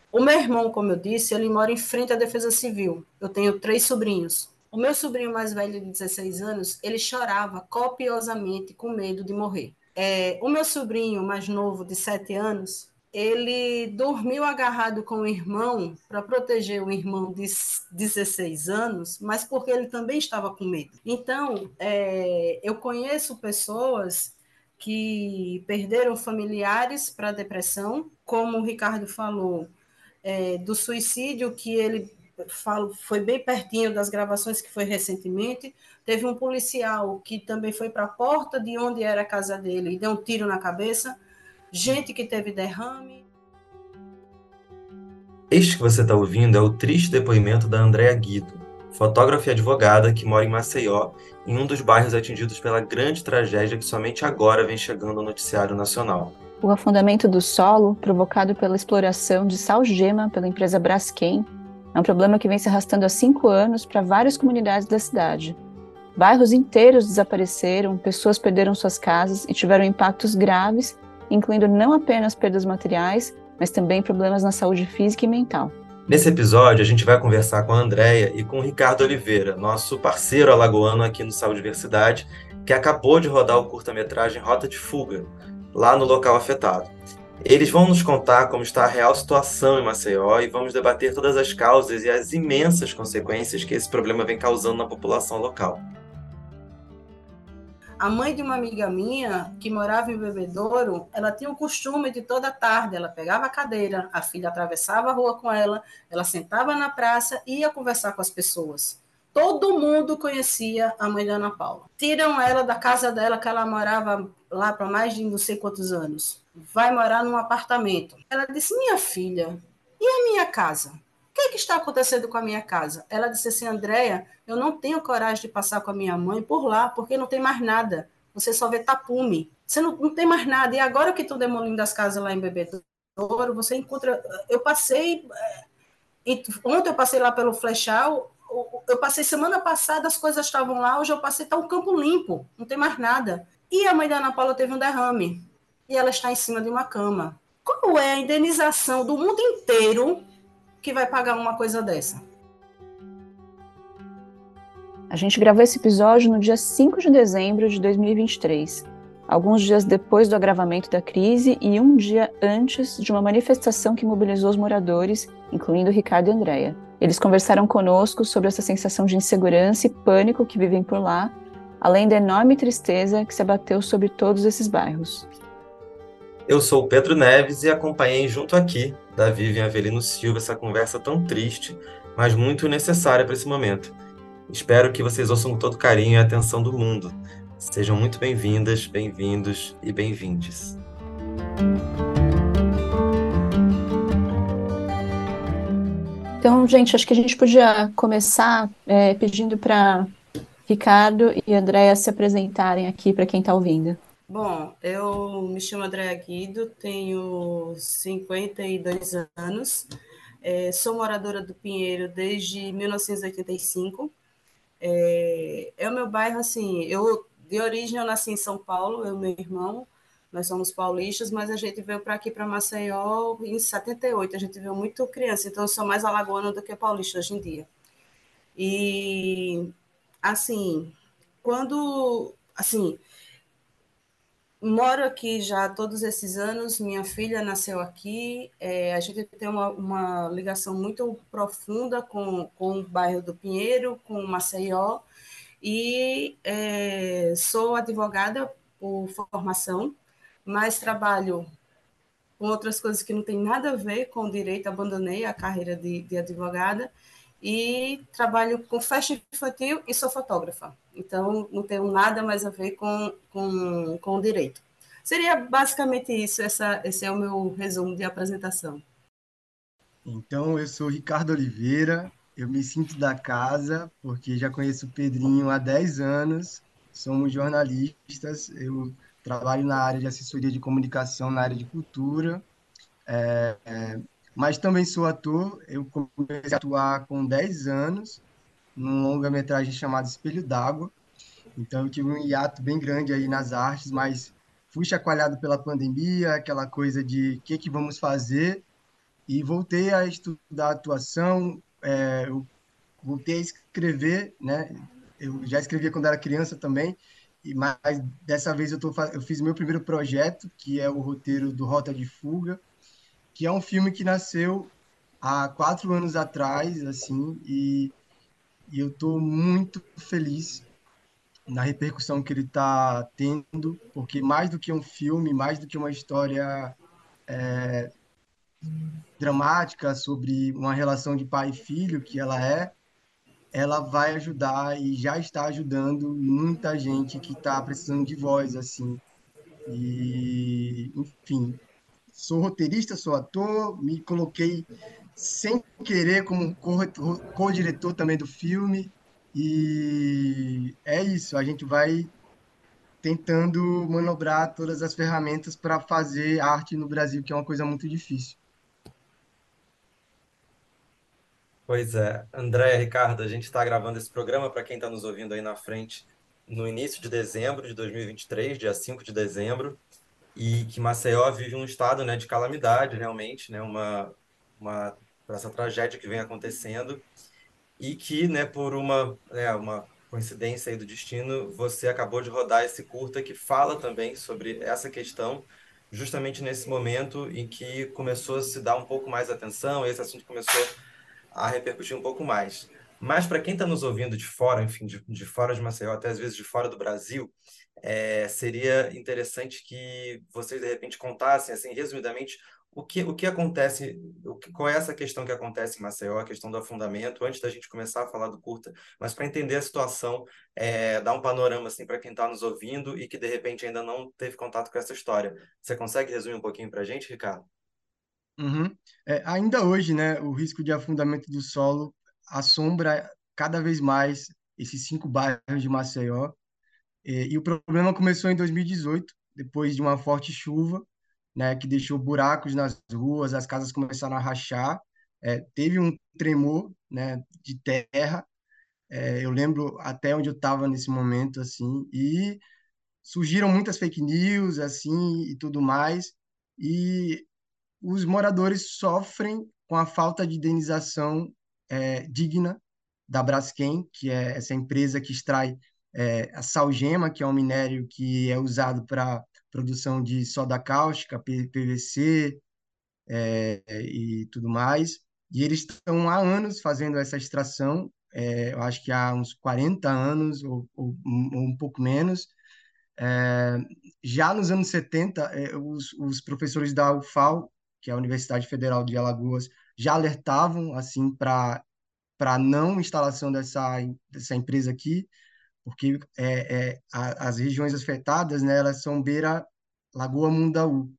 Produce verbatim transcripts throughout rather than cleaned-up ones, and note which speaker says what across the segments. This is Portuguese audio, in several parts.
Speaker 1: O meu irmão, como eu disse, ele mora em frente à Defesa Civil. Eu tenho três sobrinhos. O meu sobrinho mais velho, de dezesseis anos, ele chorava copiosamente com medo de morrer. É, o meu sobrinho mais novo, de sete anos, ele dormiu agarrado com o irmão para proteger o irmão de dezesseis anos, mas porque ele também estava com medo. Então, é, eu conheço pessoas que perderam familiares para a depressão, como o Ricardo falou, é, do suicídio, que ele falo, foi bem pertinho das gravações que foi recentemente. Teve um policial que também foi para a porta de onde era a casa dele e deu um tiro na cabeça. Gente que teve derrame.
Speaker 2: Este que você está ouvindo é o triste depoimento da Andréa Guido, fotógrafa e advogada que mora em Maceió, em um dos bairros atingidos pela grande tragédia que somente agora vem chegando ao noticiário nacional.
Speaker 3: O afundamento do solo, provocado pela exploração de sal-gema pela empresa Braskem, é um problema que vem se arrastando há cinco anos para várias comunidades da cidade. Bairros inteiros desapareceram, pessoas perderam suas casas e tiveram impactos graves, incluindo não apenas perdas materiais, mas também problemas na saúde física e mental.
Speaker 2: Nesse episódio, a gente vai conversar com a Andréia e com o Ricardo Oliveira, nosso parceiro alagoano aqui no Saúde Diversidade, que acabou de rodar o curta-metragem Rota de Fuga, lá no local afetado. Eles vão nos contar como está a real situação em Maceió e vamos debater todas as causas e as imensas consequências que esse problema vem causando na população local.
Speaker 1: A mãe de uma amiga minha, que morava em Bebedouro, ela tinha o costume de toda tarde, ela pegava a cadeira, a filha atravessava a rua com ela, ela sentava na praça e ia conversar com as pessoas. Todo mundo conhecia a mãe da Ana Paula. Tiram ela da casa dela, que ela morava lá para mais de não sei quantos anos. Vai morar num apartamento. Ela disse, minha filha, e a minha casa? O que, é que está acontecendo com a minha casa? Ela disse assim, Andréia, eu não tenho coragem de passar com a minha mãe por lá, porque não tem mais nada. Você só vê tapume. Você não, não tem mais nada. E agora que estão demolindo as casas lá em Bebedouro, você encontra... Eu passei... Ontem eu passei lá pelo Flechal, eu passei semana passada, as coisas estavam lá, hoje eu passei, está um campo limpo, não tem mais nada. E a mãe da Ana Paula teve um derrame, e ela está em cima de uma cama. Qual é a indenização do mundo inteiro que vai pagar uma coisa dessa?
Speaker 3: A gente gravou esse episódio no dia cinco de dezembro de dois mil e vinte e três, alguns dias depois do agravamento da crise e um dia antes de uma manifestação que mobilizou os moradores, incluindo Ricardo e Andréia. Eles conversaram conosco sobre essa sensação de insegurança e pânico que vivem por lá, além da enorme tristeza que se abateu sobre todos esses bairros.
Speaker 2: Eu sou o Pedro Neves e acompanhei junto aqui, da Vivian Avelino Silva, essa conversa tão triste, mas muito necessária para esse momento. Espero que vocês ouçam com todo carinho e atenção do mundo. Sejam muito bem-vindas, bem-vindos e bem-vindes.
Speaker 3: Então, gente, acho que a gente podia começar é, pedindo para Ricardo e Andréia se apresentarem aqui para quem está ouvindo.
Speaker 1: Bom, eu me chamo Andréa Guido, tenho cinquenta e dois anos, é, sou moradora do Pinheiro desde mil novecentos e oitenta e cinco. É, é o meu bairro, assim, eu de origem eu nasci em São Paulo, eu e meu irmão, nós somos paulistas, mas a gente veio para aqui, para Maceió, em setenta e oito, a gente veio muito criança, então eu sou mais alagoana do que paulista hoje em dia. E, assim, quando, assim, moro aqui já há todos esses anos, minha filha nasceu aqui, é, a gente tem uma, uma ligação muito profunda com, com o bairro do Pinheiro, com Maceió, e é, sou advogada por formação, mas trabalho com outras coisas que não tem nada a ver com o direito, abandonei a carreira de, de advogada e trabalho com festa infantil e sou fotógrafa. Então, não tenho nada mais a ver com, com, com o direito. Seria basicamente isso, essa, esse é o meu resumo de apresentação.
Speaker 4: Então, eu sou Ricardo Oliveira, eu me sinto da casa, porque já conheço o Pedrinho há dez anos, somos jornalistas, eu trabalho na área de assessoria de comunicação, na área de cultura, é, é, mas também sou ator, eu comecei a atuar com dez anos, num longa-metragem chamado Espelho d'Água, então eu tive um hiato bem grande aí nas artes, mas fui chacoalhado pela pandemia, aquela coisa de o que que vamos fazer, e voltei a estudar atuação, é, eu voltei a escrever, né? Eu já escrevia quando era criança também, e mas dessa vez eu, tô, fa- eu fiz meu primeiro projeto, que é o roteiro do Rota de Fuga, que é um filme que nasceu há quatro anos atrás, assim, e, e eu estou muito feliz na repercussão que ele está tendo, porque mais do que um filme, mais do que uma história dramática sobre uma relação de pai e filho, que ela é, ela vai ajudar e já está ajudando muita gente que está precisando de voz, assim. E, enfim, sou roteirista, sou ator, me coloquei sem querer como co- co-diretor também do filme. E é isso, a gente vai tentando manobrar todas as ferramentas para fazer arte no Brasil, que é uma coisa muito difícil.
Speaker 2: Pois é, André, Ricardo, a gente está gravando esse programa para quem está nos ouvindo aí na frente no início de dezembro de dois mil e vinte e três, dia cinco de dezembro, e que Maceió vive um estado, né, de calamidade, realmente, né, uma, uma, por essa tragédia que vem acontecendo, e que, né, por uma, né, uma coincidência aí do destino, você acabou de rodar esse curta que fala também sobre essa questão, justamente nesse momento em que começou a se dar um pouco mais atenção, esse assunto começou a repercutir um pouco mais. Mas para quem está nos ouvindo de fora, enfim, de, de fora de Maceió, até às vezes de fora do Brasil, é, seria interessante que vocês de repente contassem, assim, resumidamente, o que, o que acontece, o que, qual é essa questão que acontece em Maceió, a questão do afundamento, antes da gente começar a falar do curta, mas para entender a situação, é, dar um panorama assim para quem está nos ouvindo e que de repente ainda não teve contato com essa história. Você consegue resumir um pouquinho para a gente, Ricardo?
Speaker 4: Uhum. É, ainda hoje, né, o risco de afundamento do solo assombra cada vez mais esses cinco bairros de Maceió. E, e o problema começou em dois mil e dezoito, depois de uma forte chuva, né, que deixou buracos nas ruas, as casas começaram a rachar. É, teve um tremor, né, de terra. É, eu lembro até onde eu estava nesse momento, assim, e surgiram muitas fake news, assim, e tudo mais. E os moradores sofrem com a falta de indenização é, digna da Braskem, que é essa empresa que extrai é, a salgema, que é um minério que é usado para produção de soda cáustica, P- PVC é, e tudo mais. E eles estão há anos fazendo essa extração, é, eu acho que há uns quarenta anos ou, ou, ou um pouco menos. É, já nos anos setenta, é, os, os professores da U F A L, que é a Universidade Federal de Alagoas, já alertavam assim para para não instalação dessa, dessa empresa aqui, porque é, é, a, as regiões afetadas, né, elas são beira Lagoa Mundaú.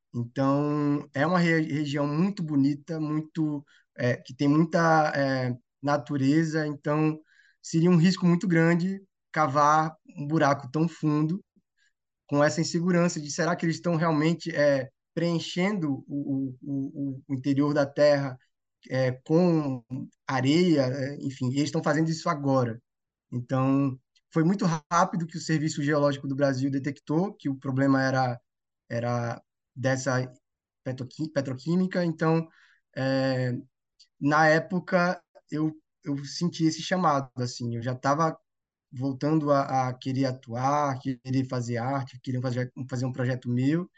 Speaker 4: Então, é uma re- região muito bonita, muito é, que tem muita é, natureza. Então, seria um risco muito grande cavar um buraco tão fundo com essa insegurança de será que eles estão realmente é, preenchendo o, o, o, o interior da Terra é, com areia, é, enfim, e eles estão fazendo isso agora. Então, foi muito rápido que o Serviço Geológico do Brasil detectou que o problema era, era dessa petroquí- petroquímica. Então, é, na época, eu, eu senti esse chamado, assim, eu já estava voltando a, a querer atuar, querer fazer arte, querer fazer, fazer um projeto meu,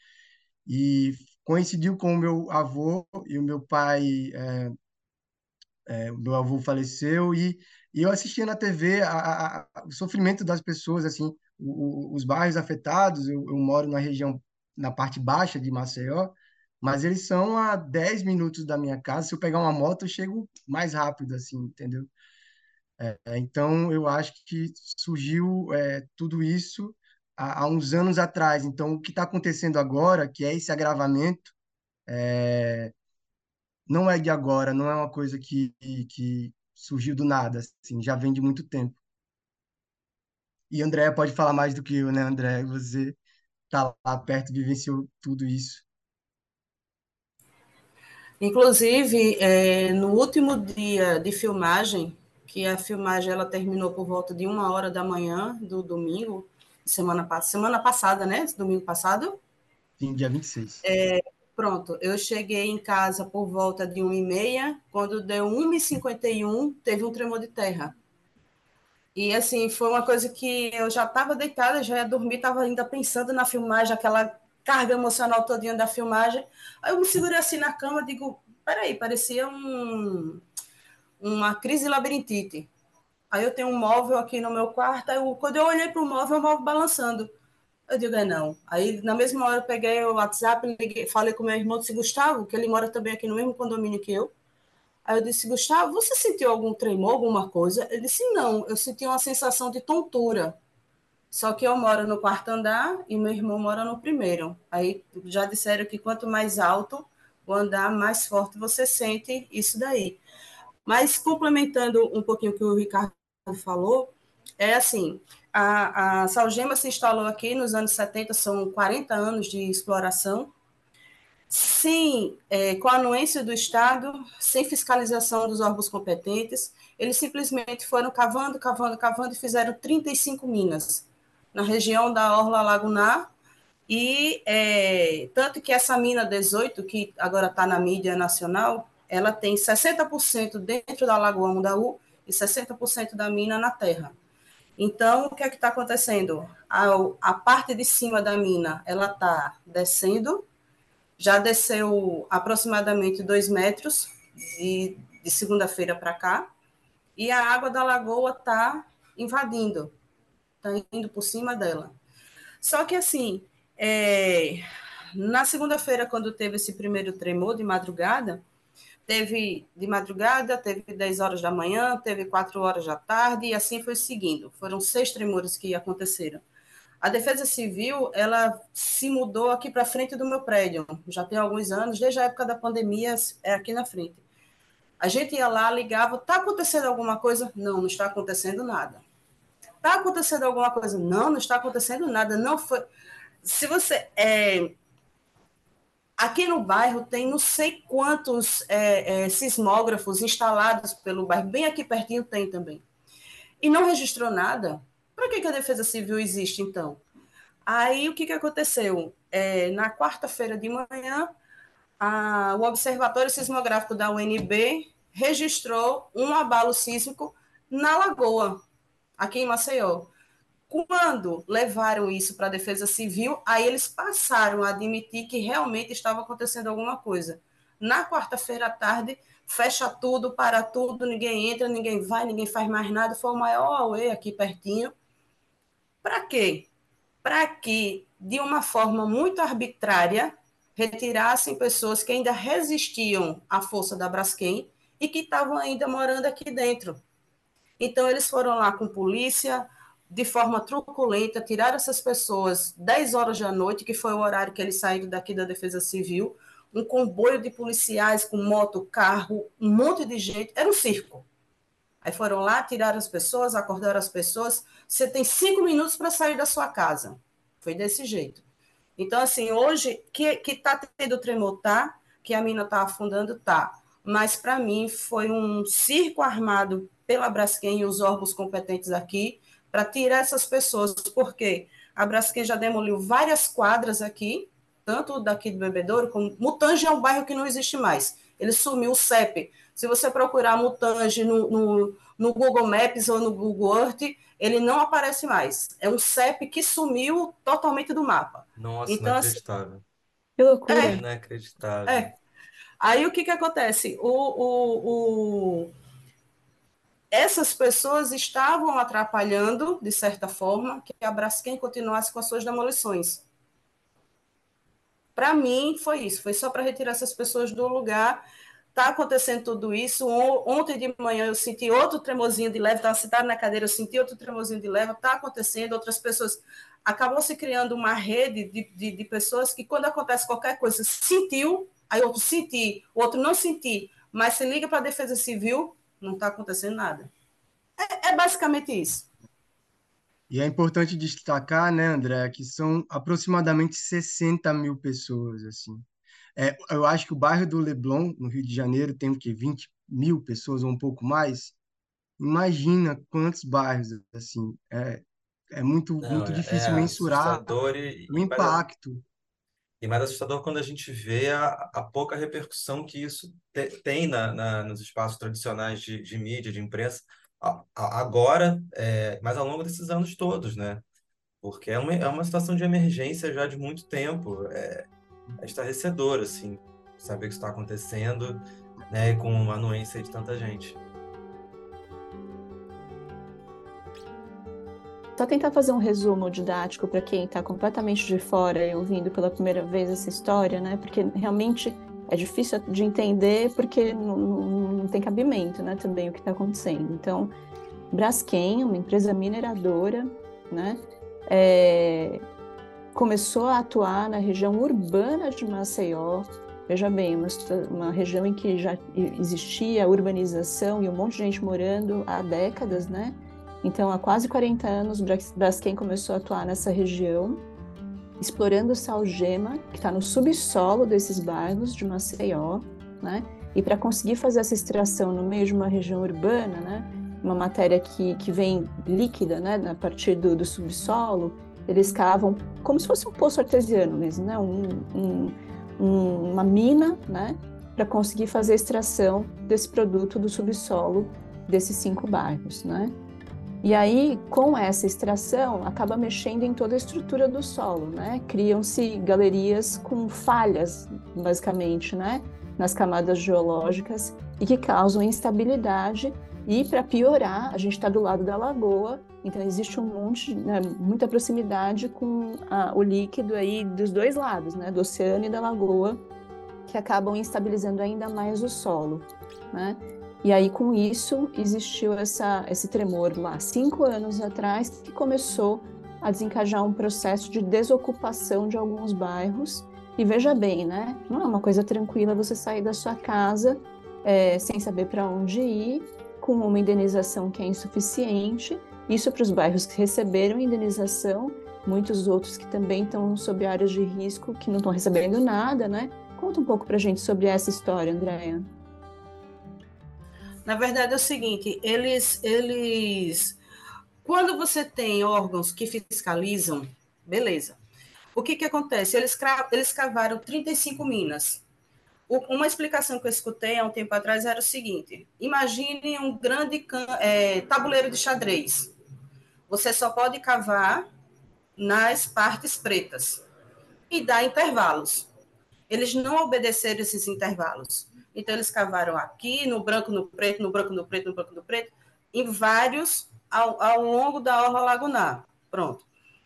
Speaker 4: e coincidiu com o meu avô e o meu pai, é, é, o meu avô faleceu, e, e eu assistia na T V a, a- a- o sofrimento das pessoas, assim, o- o- os bairros afetados, eu, eu moro na região, na parte baixa de Maceió, mas eles são a dez minutos da minha casa, se eu pegar uma moto, eu chego mais rápido, assim, entendeu? É, então, eu acho que surgiu é, tudo isso há, há uns anos atrás. Então, o que está acontecendo agora, que é esse agravamento, não é de agora, não é uma coisa que, que surgiu do nada, assim, já vem de muito tempo. E André pode falar mais do que eu, né, André? Você está lá perto, vivenciou tudo isso.
Speaker 1: Inclusive, é, no último dia de filmagem, que a filmagem ela terminou por volta de uma hora da manhã do domingo, semana, semana passada, né? Domingo passado.
Speaker 4: Sim, dia vinte e seis.
Speaker 1: Pronto, eu cheguei em casa por volta de uma e meia, quando deu uma e cinquenta e um, teve um tremor de terra. E assim, foi uma coisa que eu já estava deitada, já ia dormir, estava ainda pensando na filmagem, aquela carga emocional todinha da filmagem. Aí eu me segurei assim na cama, digo, peraí, parecia um, uma crise de labirintite. Aí eu tenho um móvel aqui no meu quarto, aí eu, quando eu olhei para o móvel, o móvel balançando. Eu digo, é não. Aí, na mesma hora, eu peguei o WhatsApp, liguei, falei com meu irmão, disse, Gustavo, que ele mora também aqui no mesmo condomínio que eu. Aí eu disse, Gustavo, você sentiu algum tremor, alguma coisa? Ele disse, não, eu senti uma sensação de tontura. Só que eu moro no quarto andar e meu irmão mora no primeiro. Aí já disseram que quanto mais alto o andar, mais forte você sente isso daí. Mas complementando um pouquinho o que o Ricardo falou, é assim, a, a Salgema se instalou aqui nos anos setenta, são quarenta anos de exploração, sem, é, com a anuência do Estado, sem fiscalização dos órgãos competentes, eles simplesmente foram cavando, cavando, cavando e fizeram trinta e cinco minas na região da Orla Lagunar, e é, tanto que essa mina dezoito, que agora está na mídia nacional, ela tem sessenta por cento dentro da Lagoa Mundaú e sessenta por cento da mina na terra. Então, o que é que está acontecendo? A, a parte de cima da mina, ela está descendo, já desceu aproximadamente dois metros de, de segunda-feira para cá, e a água da lagoa está invadindo, está indo por cima dela. Só que, assim, é, na segunda-feira, quando teve esse primeiro tremor de madrugada, teve de madrugada, teve dez horas da manhã, teve quatro horas da tarde, e assim foi seguindo. Foram seis tremores que aconteceram. A Defesa Civil, ela se mudou aqui para frente do meu prédio, já tem alguns anos, desde a época da pandemia, é aqui na frente. A gente ia lá, ligava, está acontecendo alguma coisa? Não, não está acontecendo nada. Está acontecendo alguma coisa? Não, não está acontecendo nada. Não foi. Se você. É, aqui no bairro tem não sei quantos é, é, sismógrafos instalados pelo bairro, bem aqui pertinho tem também. E não registrou nada. Para que, que a Defesa Civil existe, então? Aí o que, que aconteceu? É, na quarta-feira de manhã, a, o Observatório Sismográfico da U N B registrou um abalo sísmico na Lagoa, aqui em Maceió. Quando levaram isso para a Defesa Civil, aí eles passaram a admitir que realmente estava acontecendo alguma coisa. Na quarta-feira à tarde, fecha tudo, para tudo, ninguém entra, ninguém vai, ninguém faz mais nada. Foi o maior auê aqui pertinho. Para quê? Para que, de uma forma muito arbitrária, retirassem pessoas que ainda resistiam à força da Braskem e que estavam ainda morando aqui dentro. Então, eles foram lá com polícia, de forma truculenta, tiraram essas pessoas dez horas da noite, que foi o horário que eles saíram daqui da Defesa Civil, um comboio de policiais com moto, carro, um monte de gente, era um circo. Aí foram lá, tiraram as pessoas, acordaram as pessoas, você tem cinco minutos para sair da sua casa. Foi desse jeito. Então, assim, hoje, que, que tá tendo tremor, tá? Que a mina tá afundando, tá. Mas, para mim, foi um circo armado pela Braskem e os órgãos competentes aqui para tirar essas pessoas, porque a Braskem já demoliu várias quadras aqui, tanto daqui do Bebedouro, como Mutange é um bairro que não existe mais. Ele sumiu o C E P. Se você procurar Mutange no, no, no Google Maps ou no Google Earth, ele não aparece mais. É um C E P que sumiu totalmente do mapa.
Speaker 2: Nossa,
Speaker 1: Então, assim,
Speaker 2: inacreditável.
Speaker 3: Que loucura.
Speaker 1: é,
Speaker 2: Inacreditável.
Speaker 1: é. Aí o que, que acontece? O, o, o, essas pessoas estavam atrapalhando, de certa forma, que a Braskem continuasse com as suas demolições. Para mim, foi isso. Foi só para retirar essas pessoas do lugar. Está acontecendo tudo isso. Ontem de manhã eu senti outro tremorzinho de leve, estava sentada na cadeira, eu senti outro tremorzinho de leve. Está acontecendo, outras pessoas. Acabou se criando uma rede de, de, de pessoas que, quando acontece qualquer coisa, sentiu, aí outro senti, o outro não senti, mas se liga para a Defesa Civil, não está acontecendo nada. É, é basicamente isso.
Speaker 4: E é importante destacar, né, André, que são aproximadamente sessenta mil pessoas, assim. É, eu acho que o bairro do Leblon, no Rio de Janeiro, tem o quê? vinte mil pessoas ou um pouco mais. Imagina quantos bairros, assim. É, é muito,
Speaker 2: Não,
Speaker 4: muito
Speaker 2: é, é
Speaker 4: difícil mensurar
Speaker 2: assustador e,
Speaker 4: o
Speaker 2: e para
Speaker 4: impacto.
Speaker 2: E mais assustador quando a gente vê a, a pouca repercussão que isso te- tem na, na- nos espaços tradicionais de, de mídia, de imprensa, a- a- agora, é, mas ao longo desses anos todos, né? Porque é uma, é uma situação de emergência já de muito tempo. É, é estarrecedor, assim, saber que isso está acontecendo, né? E com a anuência de tanta gente.
Speaker 3: Só tentar fazer um resumo didático para quem está completamente de fora e ouvindo pela primeira vez essa história, né? Porque realmente é difícil de entender porque não, não, não tem cabimento, né? Também o que está acontecendo. Então, Braskem, uma empresa mineradora, né? É, começou a atuar na região urbana de Maceió. Veja bem, uma, uma região em que já existia urbanização e um monte de gente morando há décadas, né? Então, há quase quarenta anos, Braskem começou a atuar nessa região, explorando salgema, que está no subsolo desses bairros de Maceió, né? E para conseguir fazer essa extração no meio de uma região urbana, né? Uma matéria que, que vem líquida, né? A partir do, do subsolo, eles cavam como se fosse um poço artesiano mesmo, né? Um, um, um, uma mina, né? Para conseguir fazer a extração desse produto do subsolo desses cinco bairros, né? E aí, com essa extração, acaba mexendo em toda a estrutura do solo, né? Criam-se galerias com falhas, basicamente, né? Nas camadas geológicas e que causam instabilidade. E, para piorar, a gente está do lado da lagoa, então existe um monte, né, muita proximidade com a, o líquido aí dos dois lados, né? Do oceano e da lagoa, que acabam instabilizando ainda mais o solo, né? E aí, com isso, existiu essa, esse tremor lá, cinco anos atrás, que começou a desencadear um processo de desocupação de alguns bairros. E veja bem, né? Não é uma coisa tranquila você sair da sua casa é, sem saber para onde ir, com uma indenização que é insuficiente. Isso para os bairros que receberam indenização, muitos outros que também estão sob áreas de risco, que não estão recebendo nada, né? Conta um pouco para a gente sobre essa história, Andréia.
Speaker 1: Na verdade é o seguinte, eles, eles, quando você tem órgãos que fiscalizam, beleza. O que que acontece? Eles, eles cavaram trinta e cinco minas. Uma explicação que eu escutei há um tempo atrás era o seguinte: imagine um grande é, tabuleiro de xadrez. Você só pode cavar nas partes pretas e dar intervalos. Eles não obedeceram esses intervalos. Então, eles cavaram aqui, no branco, no preto, no branco, no preto, no branco, no preto, em vários ao, ao longo da orla lagunar. Pronto.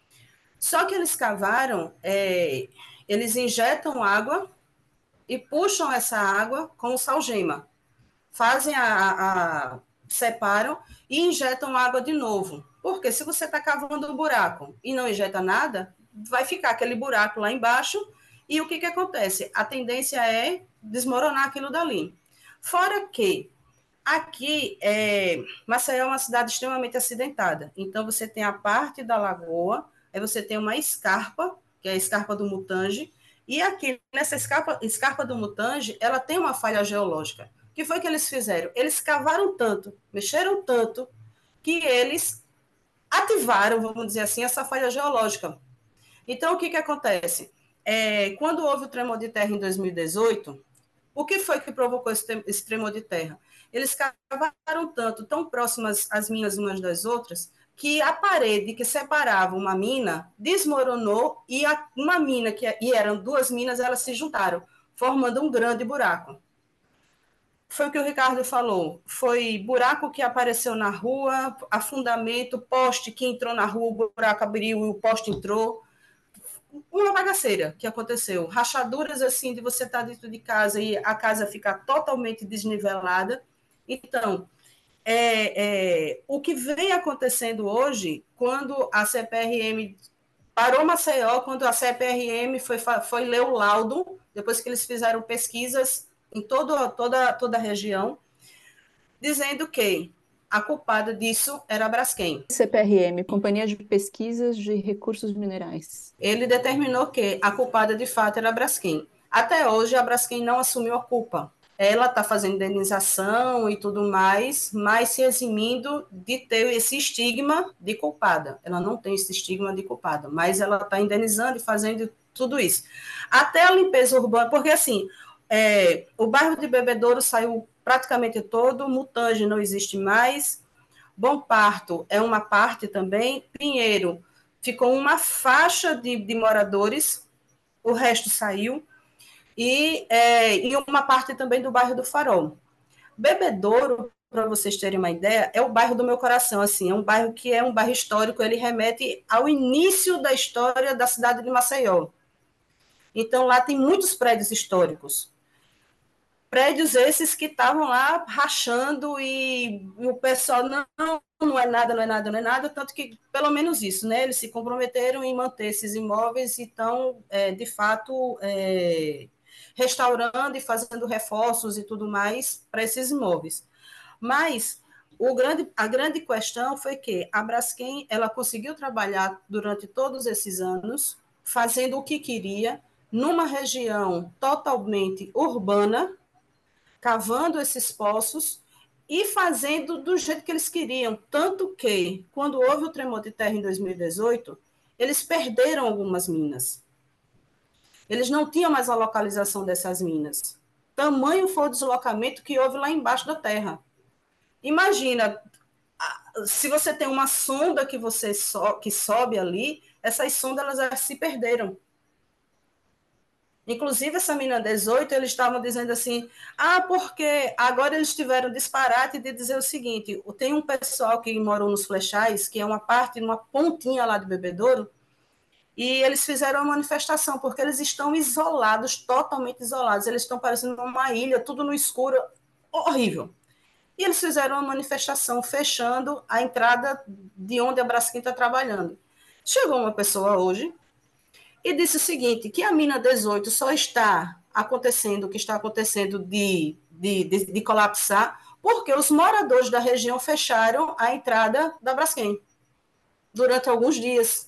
Speaker 1: Só que eles cavaram, é, eles injetam água e puxam essa água com o salgema. Fazem a, a separam e injetam água de novo. Porque se você está cavando um buraco e não injeta nada, vai ficar aquele buraco lá embaixo e o que, que acontece? A tendência é desmoronar aquilo dali. Fora que aqui, é, Maceió é uma cidade extremamente acidentada. Então, você tem a parte da lagoa, aí você tem uma escarpa, que é a escarpa do Mutange, e aqui, nessa escarpa, escarpa do Mutange, ela tem uma falha geológica. O que foi que eles fizeram? Eles cavaram tanto, mexeram tanto, que eles ativaram, vamos dizer assim, essa falha geológica. Então, o que, que acontece? É, quando houve o tremor de terra em dois mil e dezoito, o que foi que provocou esse, esse tremor de terra? Eles cavaram tanto, tão próximas as minas umas das outras, que a parede que separava uma mina desmoronou e a, uma mina, que e eram duas minas, elas se juntaram, formando um grande buraco. Foi o que o Ricardo falou, foi buraco que apareceu na rua, afundamento, poste que entrou na rua, o buraco abriu e o poste entrou. Uma bagaceira que aconteceu, rachaduras assim de você estar dentro de casa e a casa ficar totalmente desnivelada. Então, é, é, o que vem acontecendo hoje, quando a C P R M parou Maceió, quando a C P R M foi, foi ler o laudo, depois que eles fizeram pesquisas em todo, toda, toda a região, dizendo que a culpada disso era a Braskem.
Speaker 3: C P R M, Companhia de Pesquisas de Recursos Minerais.
Speaker 1: Ele determinou que a culpada de fato era a Braskem. Até hoje, a Braskem não assumiu a culpa. Ela está fazendo indenização e tudo mais, mas se eximindo de ter esse estigma de culpada. Ela não tem esse estigma de culpada, mas ela está indenizando e fazendo tudo isso. Até a limpeza urbana, porque assim, é, o bairro de Bebedouro saiu praticamente todo, Mutange não existe mais, Bom Parto é uma parte também, Pinheiro ficou uma faixa de, de moradores, o resto saiu, e, é, e uma parte também do bairro do Farol. Bebedouro, para vocês terem uma ideia, é o bairro do meu coração, assim, é um bairro que é um bairro histórico, ele remete ao início da história da cidade de Maceió. Então, lá tem muitos prédios históricos. Prédios esses que estavam lá rachando e, e o pessoal, não, não é nada, não é nada, não é nada, tanto que, pelo menos isso, né? Eles se comprometeram em manter esses imóveis e estão, é, de fato, é, restaurando e fazendo reforços e tudo mais para esses imóveis. Mas o grande, a grande questão foi que a Braskem ela conseguiu trabalhar durante todos esses anos, fazendo o que queria, numa região totalmente urbana, cavando esses poços e fazendo do jeito que eles queriam. Tanto que, quando houve o tremor de terra em dois mil e dezoito, eles perderam algumas minas. Eles não tinham mais a localização dessas minas. Tamanho foi o deslocamento que houve lá embaixo da terra. Imagina, se você tem uma sonda que você so, que sobe ali, essas sondas elas já se perderam. Inclusive, essa mina dezoito, eles estavam dizendo assim, ah, porque agora eles tiveram disparate de dizer o seguinte, tem um pessoal que morou nos Flechais, que é uma parte, uma pontinha lá de Bebedouro, e eles fizeram uma manifestação, porque eles estão isolados, totalmente isolados, eles estão parecendo uma ilha, tudo no escuro, horrível. E eles fizeram uma manifestação fechando a entrada de onde a Braskem está trabalhando. Chegou uma pessoa hoje e disse o seguinte, que a mina dezoito só está acontecendo o que está acontecendo de, de, de, de colapsar porque os moradores da região fecharam a entrada da Braskem durante alguns dias.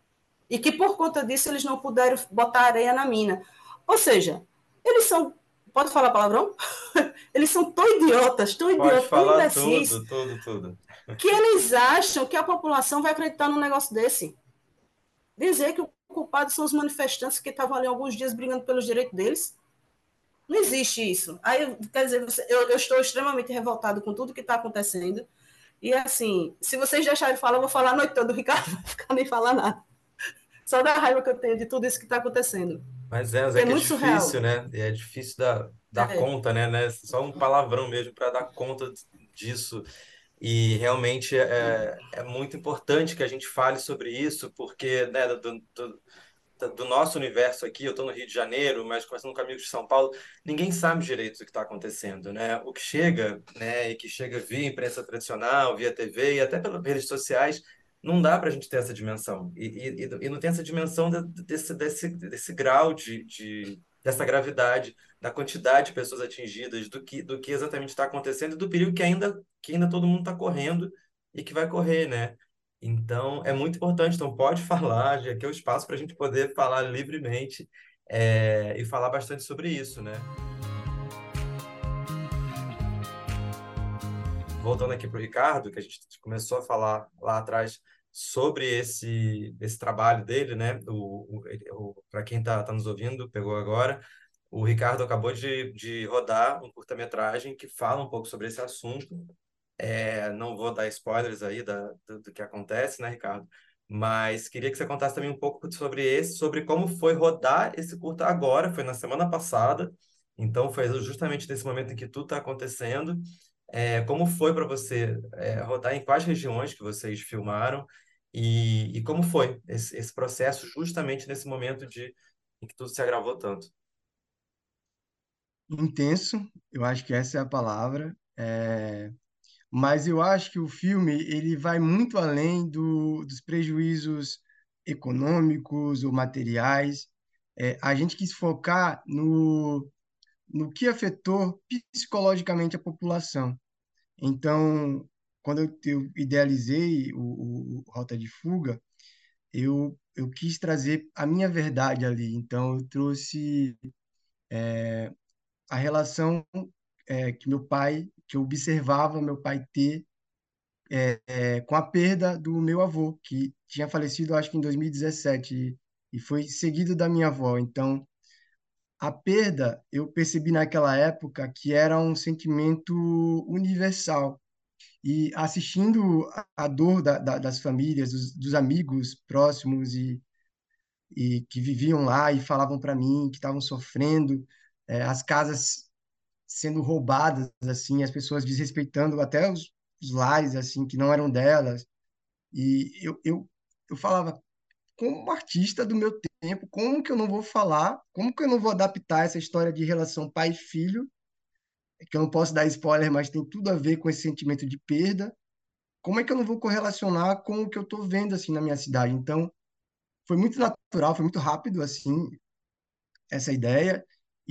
Speaker 1: E que por conta disso eles não puderam botar areia na mina. Ou seja, eles são, pode falar palavrão? Eles são tão idiotas, tão
Speaker 2: Pode
Speaker 1: idiotas, tão
Speaker 2: falar
Speaker 1: imbecis,
Speaker 2: tudo, tudo, tudo.
Speaker 1: que eles acham que a população vai acreditar num negócio desse. Dizer que o culpado são os manifestantes que estavam ali alguns dias brigando pelos direitos deles. Não existe isso. Aí, quer dizer, eu, eu estou extremamente revoltado com tudo que está acontecendo. E, assim, se vocês deixarem de falar, eu vou falar a noite toda. O Ricardo não vai ficar nem falar nada. Só da raiva que eu tenho de tudo isso que está acontecendo.
Speaker 2: Mas é, mas é
Speaker 1: É
Speaker 2: que é
Speaker 1: muito
Speaker 2: difícil,
Speaker 1: surreal.
Speaker 2: né? E é difícil dar, dar
Speaker 1: É,
Speaker 2: conta, né, né? Só um palavrão mesmo para dar conta disso. E realmente é, é muito importante que a gente fale sobre isso, porque, né, do, do, do nosso universo aqui, eu estou no Rio de Janeiro, mas conversando com amigos de São Paulo, ninguém sabe direito o que está acontecendo, né? O que chega, né, e que chega via imprensa tradicional, via T V e até pelas redes sociais, não dá para a gente ter essa dimensão. E, e, e não tem essa dimensão de, desse, desse, desse grau de, de, dessa gravidade, da quantidade de pessoas atingidas, do que, do que exatamente está acontecendo e do perigo que ainda, que ainda todo mundo está correndo e que vai correr, né? Então, é muito importante. Então, pode falar, já que é o espaço para a gente poder falar livremente, é, e falar bastante sobre isso, né? Voltando aqui para o Ricardo, que a gente começou a falar lá atrás sobre esse, esse trabalho dele, né? O, o, o, para quem está tá nos ouvindo, pegou agora, o Ricardo acabou de, de rodar um curta-metragem que fala um pouco sobre esse assunto. É, não vou dar spoilers aí da, do, do que acontece, né, Ricardo? Mas queria que você contasse também um pouco sobre esse, sobre como foi rodar esse curta agora, foi na semana passada, então foi justamente nesse momento em que tudo está acontecendo. É, como foi para você, é, rodar, em quais regiões que vocês filmaram e, e como foi esse, esse processo justamente nesse momento de, em que tudo se agravou tanto?
Speaker 4: Intenso, eu acho que essa é a palavra. É, mas eu acho que o filme ele vai muito além do, dos prejuízos econômicos ou materiais. É, a gente quis focar no, no que afetou psicologicamente a população. Então, quando eu, eu idealizei o, o, o Rota de Fuga, eu, eu quis trazer a minha verdade ali. Então, eu trouxe a relação é, que meu pai, que eu observava meu pai ter é, com a perda do meu avô, que tinha falecido, acho que em dois mil e dezessete, e foi seguido da minha avó. Então, a perda, eu percebi naquela época que era um sentimento universal. E assistindo a a dor da, da, das famílias, dos, dos amigos próximos e, e que viviam lá e falavam para mim que estavam sofrendo, eh, as casas sendo roubadas, assim, as pessoas desrespeitando até os, os lares, assim, que não eram delas. E eu, eu, eu falava, como artista do meu tempo, como que eu não vou falar, como que eu não vou adaptar essa história de relação pai e filho, que eu não posso dar spoiler, mas tem tudo a ver com esse sentimento de perda. Como é que eu não vou correlacionar com o que eu estou vendo assim na minha cidade? Então, foi muito natural, foi muito rápido assim essa ideia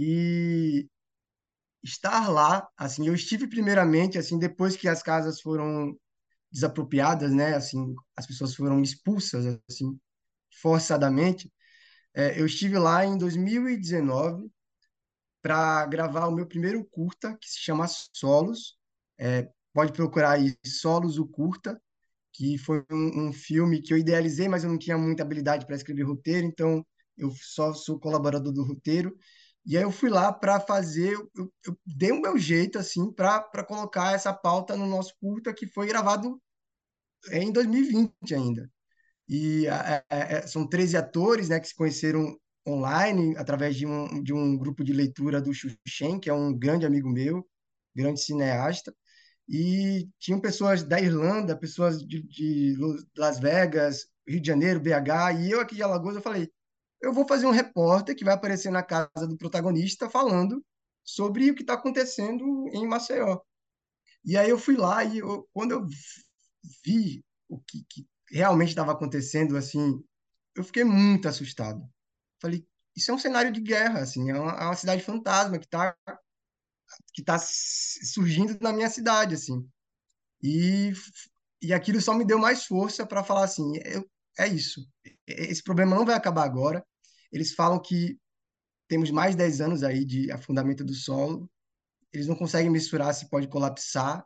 Speaker 4: e estar lá, assim, eu estive primeiramente assim depois que as casas foram desapropriadas, né? Assim, as pessoas foram expulsas assim forçadamente. É, eu estive lá em dois mil e dezenove para gravar o meu primeiro curta que se chama Solos. É, pode procurar aí Solos o curta, que foi um, um filme que eu idealizei, mas eu não tinha muita habilidade para escrever roteiro, então eu só sou colaborador do roteiro. E aí eu fui lá para fazer, eu, eu dei o meu jeito assim para para colocar essa pauta no nosso curta que foi gravado em dois mil e vinte ainda. E é, é, é, são treze atores, né, que se conheceram online através de um, de um grupo de leitura do Xuxen, que é um grande amigo meu, grande cineasta. E tinham pessoas da Irlanda, pessoas de, de Las Vegas, Rio de Janeiro, B H, e eu aqui de Alagoas, eu falei, eu vou fazer um repórter que vai aparecer na casa do protagonista falando sobre o que está acontecendo em Maceió. E aí eu fui lá e eu, quando eu vi o que, que realmente estava acontecendo, assim, eu fiquei muito assustado. Falei, isso é um cenário de guerra, assim, é uma, é uma cidade fantasma que está que tá surgindo na minha cidade, assim. E, e aquilo só me deu mais força para falar assim, eu, é isso. Esse problema não vai acabar agora. Eles falam que temos mais de dez anos aí de afundamento do solo. Eles não conseguem mensurar se pode colapsar.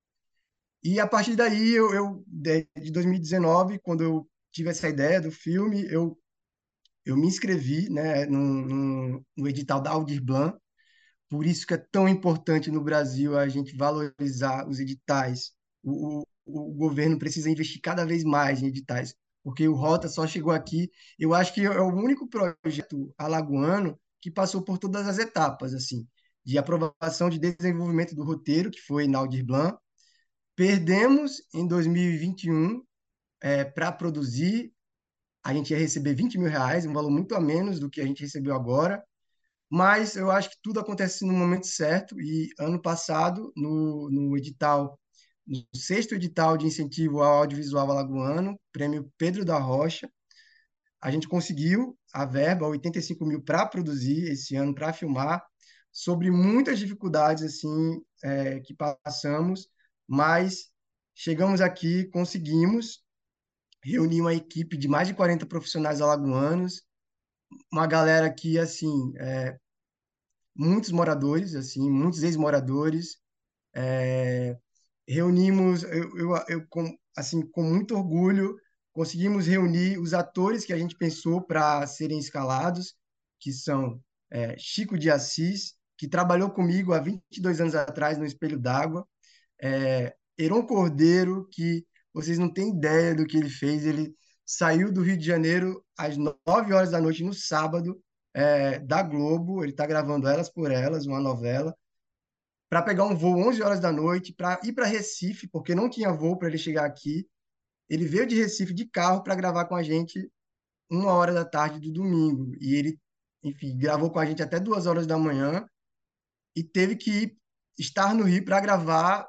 Speaker 4: E a partir daí, eu, eu de de dois mil e dezenove, quando eu tive essa ideia do filme, eu, eu me inscrevi, né, no, no, no edital da Aldir Blanc. Por isso que é tão importante no Brasil a gente valorizar os editais. O, o, o governo precisa investir cada vez mais em editais, porque o Rota só chegou aqui. Eu acho que é o único projeto alagoano que passou por todas as etapas, assim, de aprovação de desenvolvimento do roteiro, que foi na Aldir Blanc. Perdemos em dois mil e vinte e um é, para produzir. A gente ia receber vinte mil reais, um valor muito a menos do que a gente recebeu agora. Mas eu acho que tudo acontece no momento certo. E ano passado, no, no edital, no sexto edital de incentivo ao audiovisual alagoano, prêmio Pedro da Rocha, a gente conseguiu a verba, oitenta e cinco mil, para produzir esse ano, para filmar, sobre muitas dificuldades assim é, que passamos, mas chegamos aqui, conseguimos reunir uma equipe de mais de quarenta profissionais alagoanos, uma galera que assim é, muitos moradores, assim, muitos ex-moradores. É, reunimos, eu, eu, eu com, assim, com muito orgulho, conseguimos reunir os atores que a gente pensou para serem escalados, que são é, Chico de Assis, que trabalhou comigo há vinte e dois anos atrás no Espelho d'Água, é, Heron Cordeiro, que vocês não têm ideia do que ele fez. Ele saiu do Rio de Janeiro às nove horas da noite no sábado, é, da Globo. Ele está gravando Elas por Elas, uma novela, para pegar um voo onze horas da noite, para ir para Recife, porque não tinha voo para ele chegar aqui. Ele veio de Recife de carro para gravar com a gente uma hora da tarde do domingo. E ele, enfim, gravou com a gente até duas horas da manhã e teve que ir, estar no Rio para gravar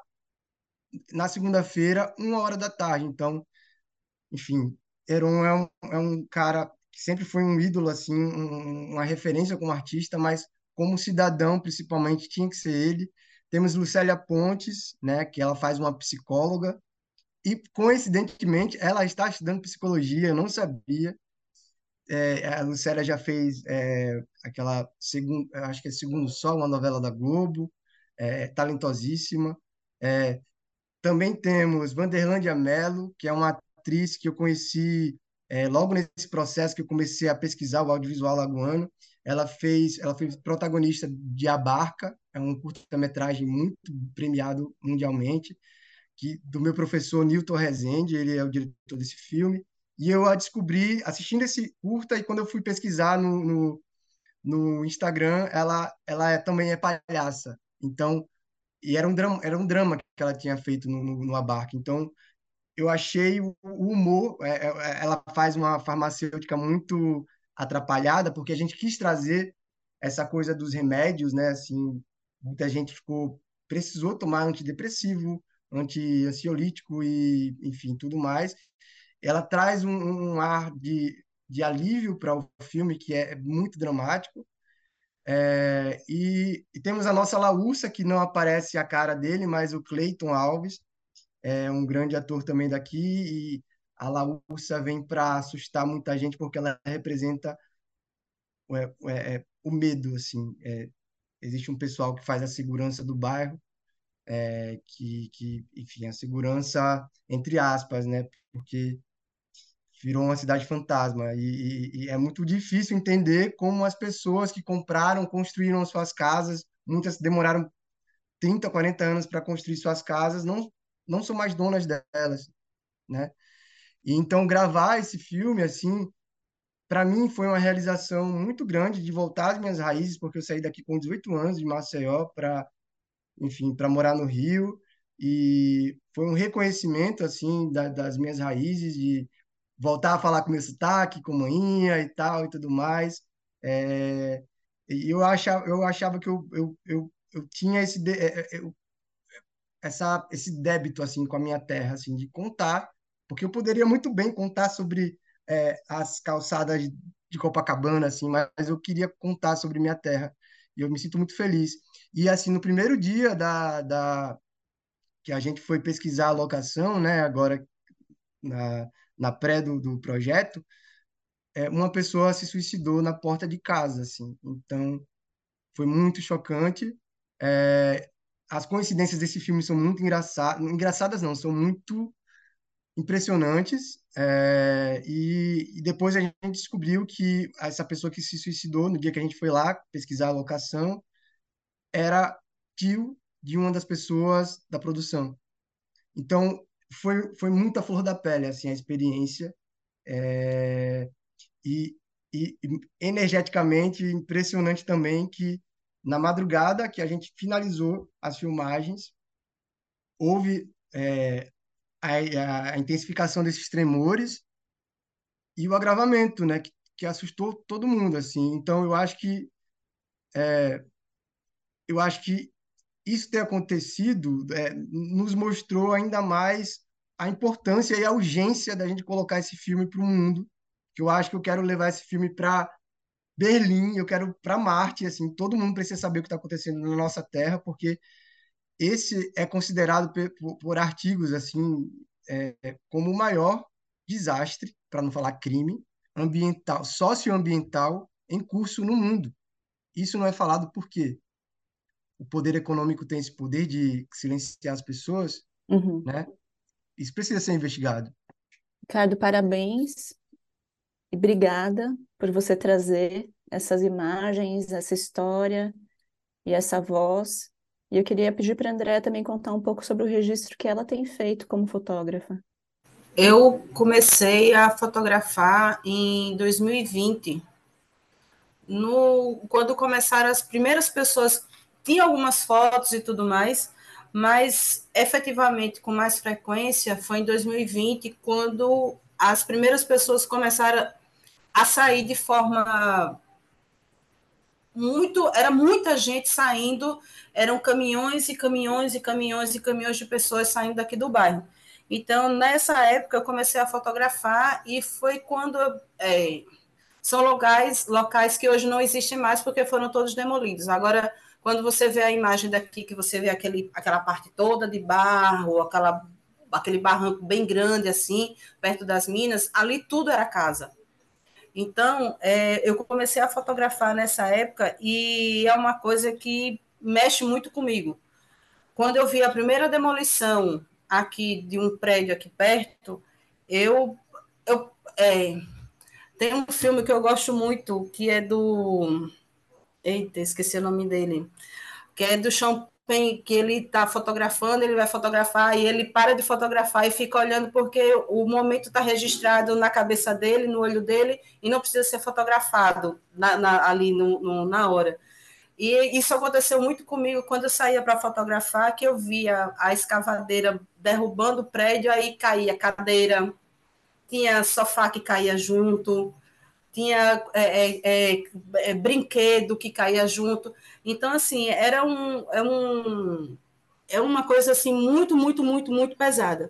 Speaker 4: na segunda-feira, uma hora da tarde. Então, enfim, Heron é um, é um cara que sempre foi um ídolo, assim, um- uma referência como artista, mas como cidadão, principalmente, tinha que ser ele. Temos Lucélia Pontes, né, que ela faz uma psicóloga, e coincidentemente ela está estudando psicologia, eu não sabia. É, a Lucélia já fez é, aquela, segundo, acho que é Segundo Sol, uma novela da Globo, é, talentosíssima. É, também temos Vanderlândia Mello, que é uma atriz que eu conheci é, logo nesse processo que eu comecei a pesquisar o audiovisual alagoano, ela fez, ela foi protagonista de A Barca, é um curta-metragem muito premiado mundialmente, que do meu professor Newton Rezende, ele é o diretor desse filme, e eu a descobri assistindo esse curta, e quando eu fui pesquisar no, no, no Instagram, ela, ela é, também é palhaça. Então, e era um drama, era um drama que ela tinha feito no, no, no Abarca. Então, eu achei o, o humor, é, é, ela faz uma farmacêutica muito atrapalhada, porque a gente quis trazer essa coisa dos remédios, né? Assim, muita gente ficou, precisou tomar antidepressivo, anti-ansiolítico e, enfim, tudo mais. Ela traz um, um ar de, de alívio para o filme, que é muito dramático. É, e, e temos a nossa Laúça, que não aparece a cara dele, mas o Cleiton Alves, é um grande ator também daqui, e a Laúça vem para assustar muita gente, porque ela representa é, é, é, o medo, assim. É, existe um pessoal que faz a segurança do bairro, é, que, que, enfim, a segurança, entre aspas, né? Porque virou uma cidade fantasma. E, e, e é muito difícil entender como as pessoas que compraram, construíram suas casas, muitas demoraram trinta, quarenta anos para construir suas casas, não, não são mais donas delas, né? E então gravar esse filme, assim, para mim foi uma realização muito grande de voltar às minhas raízes, porque eu saí daqui com dezoito anos de Maceió para, enfim, para morar no Rio, e foi um reconhecimento assim da, das minhas raízes, de voltar a falar com meu sotaque, com manhinha e tal e tudo mais. É, e eu achava, eu achava que eu, eu, eu, eu tinha esse de- é, é, eu- essa esse débito assim com a minha terra, assim, de contar, porque eu poderia muito bem contar sobre é, as calçadas de Copacabana, assim, mas eu queria contar sobre minha terra, e eu me sinto muito feliz. E assim, no primeiro dia da, da que a gente foi pesquisar a locação, né, agora na, na pré do, do projeto, é, uma pessoa se suicidou na porta de casa, assim. Então, foi muito chocante. É, as coincidências desse filme são muito engraçadas, engraçadas não, são muito impressionantes. É, e, e depois a gente descobriu que essa pessoa que se suicidou no dia que a gente foi lá pesquisar a locação era tio de uma das pessoas da produção. Então, foi, foi muita flor da pele, assim, a experiência. É, e, e, e energeticamente impressionante também que na madrugada que a gente finalizou as filmagens, houve é, a, a intensificação desses tremores e o agravamento, né, que, que assustou todo mundo, assim. Então, eu acho que eu acho que isso ter acontecido é, nos mostrou ainda mais a importância e a urgência da gente colocar esse filme para o mundo. Que eu acho que eu quero levar esse filme para Berlim, eu quero para Marte, assim, todo mundo precisa saber o que está acontecendo na nossa Terra, porque esse é considerado por, por artigos assim é, como o maior desastre, para não falar crime, ambiental, socioambiental em curso no mundo. Isso não é falado porque o poder econômico tem esse poder de silenciar as pessoas,
Speaker 3: Uhum.
Speaker 4: né? Isso precisa ser investigado.
Speaker 3: Ricardo, parabéns e obrigada por você trazer essas imagens, essa história e essa voz. E eu queria pedir para a Andréa também contar um pouco sobre o registro que ela tem feito como fotógrafa.
Speaker 1: Eu comecei a fotografar em dois mil e vinte, no, quando começaram as primeiras pessoas, tinha algumas fotos e tudo mais, mas efetivamente com mais frequência foi em dois mil e vinte, quando as primeiras pessoas começaram a sair de forma muito, era muita gente saindo, eram caminhões e caminhões e caminhões e caminhões de pessoas saindo daqui do bairro. Então, nessa época, eu comecei a fotografar e foi quando é, são locais, locais que hoje não existem mais porque foram todos demolidos. Agora, quando você vê a imagem daqui, que você vê aquele, aquela parte toda de barro, aquela, aquele barranco bem grande assim, perto das minas, ali tudo era casa. Então, é, eu comecei a fotografar nessa época e é uma coisa que mexe muito comigo. Quando eu vi a primeira demolição aqui de um prédio aqui perto, eu, eu É, tem um filme que eu gosto muito, que é do... Eita, esqueci o nome dele. Que é do Sean Penn, que ele está fotografando, ele vai fotografar, e ele para de fotografar e fica olhando porque o momento está registrado na cabeça dele, no olho dele, e não precisa ser fotografado na, na, ali no, no, na hora. E isso aconteceu muito comigo quando eu saía para fotografar, que eu via a escavadeira derrubando o prédio, aí caía cadeira, tinha sofá que caía junto, tinha é, é, é, brinquedo que caía junto. Então, assim, era um, é um, é uma coisa assim muito, muito, muito, muito pesada.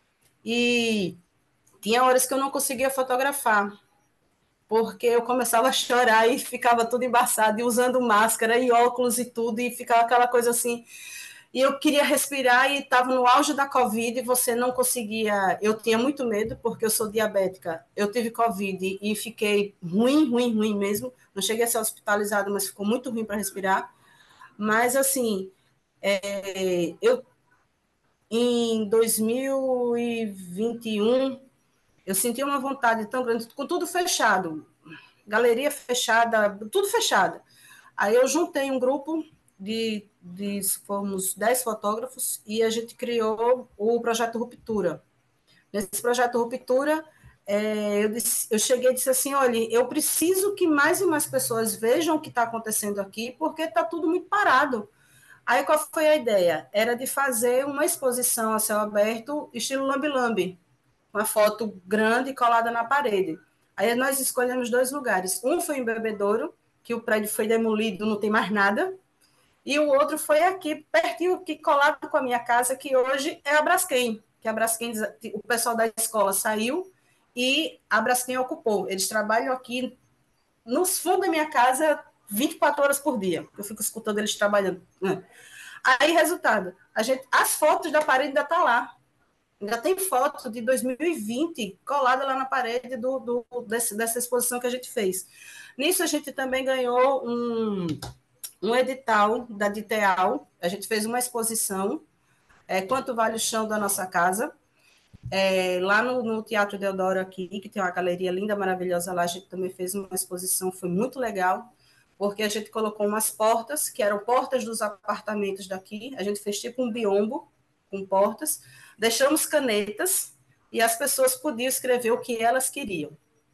Speaker 1: E tinha horas que eu não conseguia fotografar, porque eu começava a chorar e ficava tudo embaçado, e usando máscara e óculos e tudo, e ficava aquela coisa assim. E eu queria respirar e estava no auge da Covid e você não conseguia. Eu tinha muito medo, porque eu sou diabética. Eu tive Covid e fiquei ruim, ruim, ruim mesmo. Não cheguei a ser hospitalizada, mas ficou muito ruim para respirar. Mas, assim, é, eu, em dois mil e vinte e um, eu senti uma vontade tão grande, com tudo fechado, galeria fechada, tudo fechado. Aí eu juntei um grupo de, de fomos dez fotógrafos e a gente criou o projeto Ruptura. Nesse projeto Ruptura, é, eu, disse, eu cheguei e disse assim, olha, eu preciso que mais e mais pessoas vejam o que está acontecendo aqui, porque está tudo muito parado. Aí qual foi a ideia? Era de fazer uma exposição a céu aberto, estilo lambe-lambe, uma foto grande colada na parede. Aí nós escolhemos dois lugares. Um foi em Bebedouro, que o prédio foi demolido, não tem mais nada, e o outro foi aqui, pertinho, aqui, colado com a minha casa, que hoje é a Braskem, que a Braskem, o pessoal da escola saiu e a Braskem ocupou. Eles trabalham aqui nos fundos da minha casa vinte e quatro horas por dia. Eu fico escutando eles trabalhando. Aí, resultado, a gente, as fotos da parede ainda estão tá lá. Ainda tem foto de dois mil e vinte colada lá na parede do, do, desse, dessa exposição que a gente fez. Nisso, a gente também ganhou um, um edital da Diteal. A gente fez uma exposição, é, Quanto Vale o Chão da Nossa Casa, é, lá no, no Teatro Deodoro aqui, que tem uma galeria linda, maravilhosa lá. A gente também fez uma exposição, foi muito legal, porque a gente colocou umas portas, que eram portas dos apartamentos daqui. A gente fez tipo um biombo com portas, deixamos canetas e as pessoas podiam escrever o que elas queriam.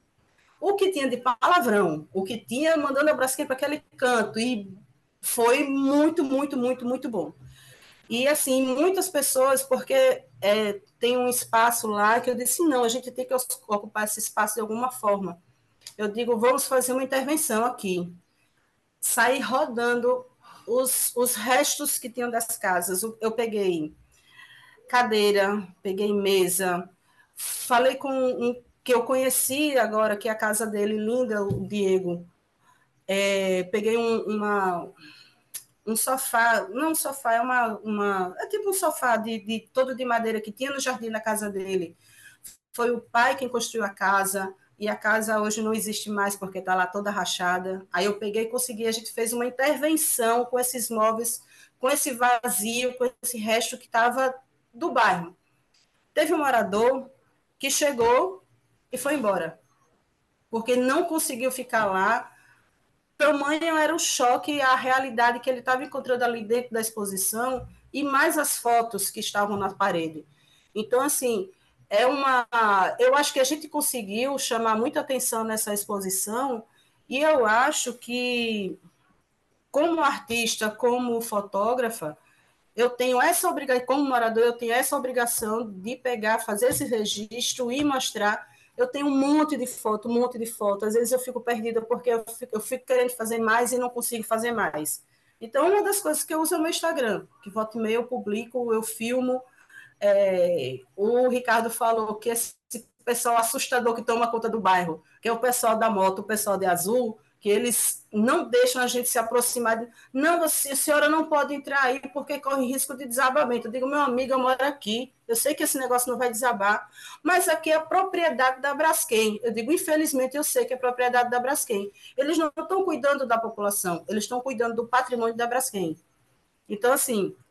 Speaker 1: O que tinha de palavrão, o que tinha mandando a Braskem para aquele canto, e foi muito, muito, muito, muito bom. E, assim, muitas pessoas, porque é, tem um espaço lá que eu disse, não, a gente tem que ocupar esse espaço de alguma forma. Eu digo, vamos fazer uma intervenção aqui. Sair rodando os, os restos que tinham das casas. Eu peguei cadeira, peguei mesa, falei com um que eu conheci agora, que é a casa dele, linda, o Diego. É, peguei um, uma, um sofá, não um sofá, é uma, uma é tipo um sofá de, de todo de madeira que tinha no jardim da casa dele. Foi o pai quem construiu a casa, e a casa hoje não existe mais porque está lá toda rachada. Aí eu peguei e consegui, a gente fez uma intervenção com esses móveis, com esse vazio, com esse resto que estava do bairro. Teve um morador que chegou e foi embora, porque não conseguiu ficar lá. Tamanho era o choque, a realidade que ele estava encontrando ali dentro da exposição, e mais as fotos que estavam na parede. Então, assim, é uma... eu acho que a gente conseguiu chamar muita atenção nessa exposição, e eu acho que, como artista, como fotógrafa, eu tenho essa obrigação, como morador, eu tenho essa obrigação de pegar, fazer esse registro e mostrar. Eu tenho um monte de foto, um monte de foto. Às vezes eu fico perdida porque eu fico, eu fico querendo fazer mais e não consigo fazer mais. Então, uma das coisas que eu uso é o meu Instagram, que volta e meia eu publico, eu filmo. É, o Ricardo falou que esse pessoal assustador que toma conta do bairro, que é o pessoal da moto, o pessoal de azul, que eles não deixam a gente se aproximar. De, não, você, a senhora não pode entrar aí porque corre risco de desabamento. Eu digo, meu amigo, eu moro aqui, eu sei que esse negócio não vai desabar, mas aqui é a propriedade da Braskem. Eu digo, infelizmente, eu sei que é propriedade da Braskem. Eles não estão cuidando da população, eles estão cuidando do patrimônio da Braskem. Então, assim,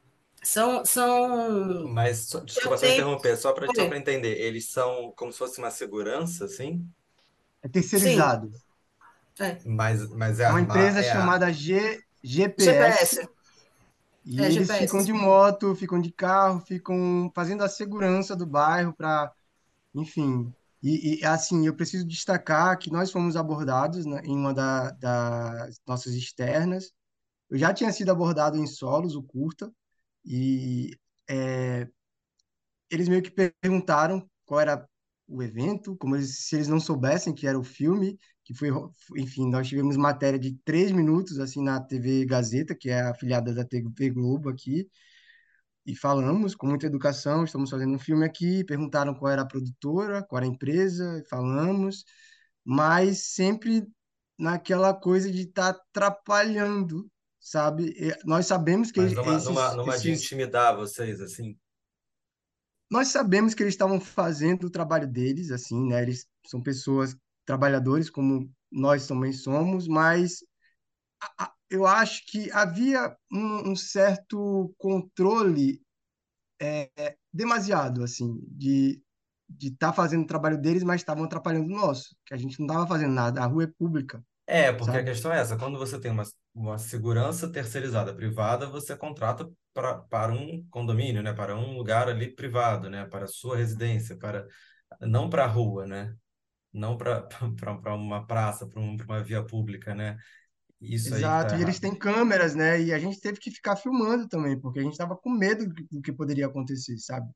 Speaker 1: São, são,
Speaker 2: Mas, só-
Speaker 1: eu
Speaker 2: desculpa só
Speaker 1: tenho,
Speaker 2: interromper, só para só para
Speaker 1: oi,
Speaker 2: entender, eles são como se fosse uma segurança, assim?
Speaker 4: É
Speaker 1: sim,
Speaker 4: terceirizado.
Speaker 1: é,
Speaker 2: Mas, mas é
Speaker 4: É uma
Speaker 2: armar,
Speaker 4: empresa
Speaker 2: é a...
Speaker 4: chamada G, GPS
Speaker 1: G P S,
Speaker 4: e
Speaker 1: é
Speaker 4: eles ficam
Speaker 1: G P S.
Speaker 4: de moto, ficam de carro, ficam fazendo a segurança do bairro para, enfim. E, e, assim, eu preciso destacar que nós fomos abordados, né, em uma da- das nossas externas. Eu já tinha sido abordado em solos, o curta, e é, eles meio que perguntaram qual era o evento, como eles- se eles não soubessem que era o filme, que foi, enfim, nós tivemos matéria de três minutos, assim, na T V Gazeta, que é a afiliada da T V Globo aqui, e falamos com muita educação, estamos fazendo um filme aqui, perguntaram qual era a produtora, qual era a empresa, falamos, mas sempre naquela coisa de estar atrapalhando, sabe? E nós sabemos que
Speaker 2: Mas numa, numa,
Speaker 4: esses,
Speaker 2: numa de
Speaker 4: esses
Speaker 2: intimidar vocês, assim.
Speaker 4: nós sabemos que eles estavam fazendo o trabalho deles, assim, né? Eles são pessoas trabalhadores como nós também somos, mas a- eu acho que havia um, um certo controle demasiado, assim, de de estar fazendo o trabalho deles, mas estavam atrapalhando o nosso, que a gente não estava fazendo nada. A rua é pública,
Speaker 2: É, porque a
Speaker 4: sabe?
Speaker 2: questão é essa, quando você tem uma, uma segurança terceirizada privada, você contrata pra, para um condomínio, né? Para um lugar ali privado, né? Para a sua residência, para não para a rua, né? Não para para uma praça, para um, para uma via pública, né? Isso aí que está
Speaker 4: Exato. E eles
Speaker 2: errado.
Speaker 4: têm câmeras, né? E a gente teve que ficar filmando também, porque a gente estava com medo do que do que poderia acontecer, sabe?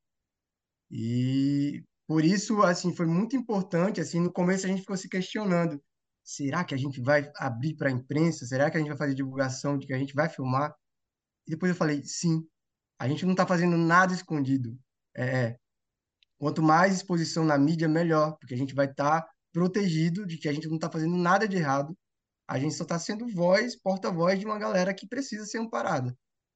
Speaker 4: E por isso, assim, foi muito importante, assim, no começo a gente ficou se questionando, será que a gente vai abrir para a imprensa? Será que a gente vai fazer divulgação de que a gente vai filmar? E depois eu falei, sim, a gente não está fazendo nada escondido. É, quanto mais exposição na mídia, melhor, porque a gente vai estar protegido de que a gente não está fazendo nada de errado, a gente só está sendo voz, porta-voz de uma galera que precisa ser amparada.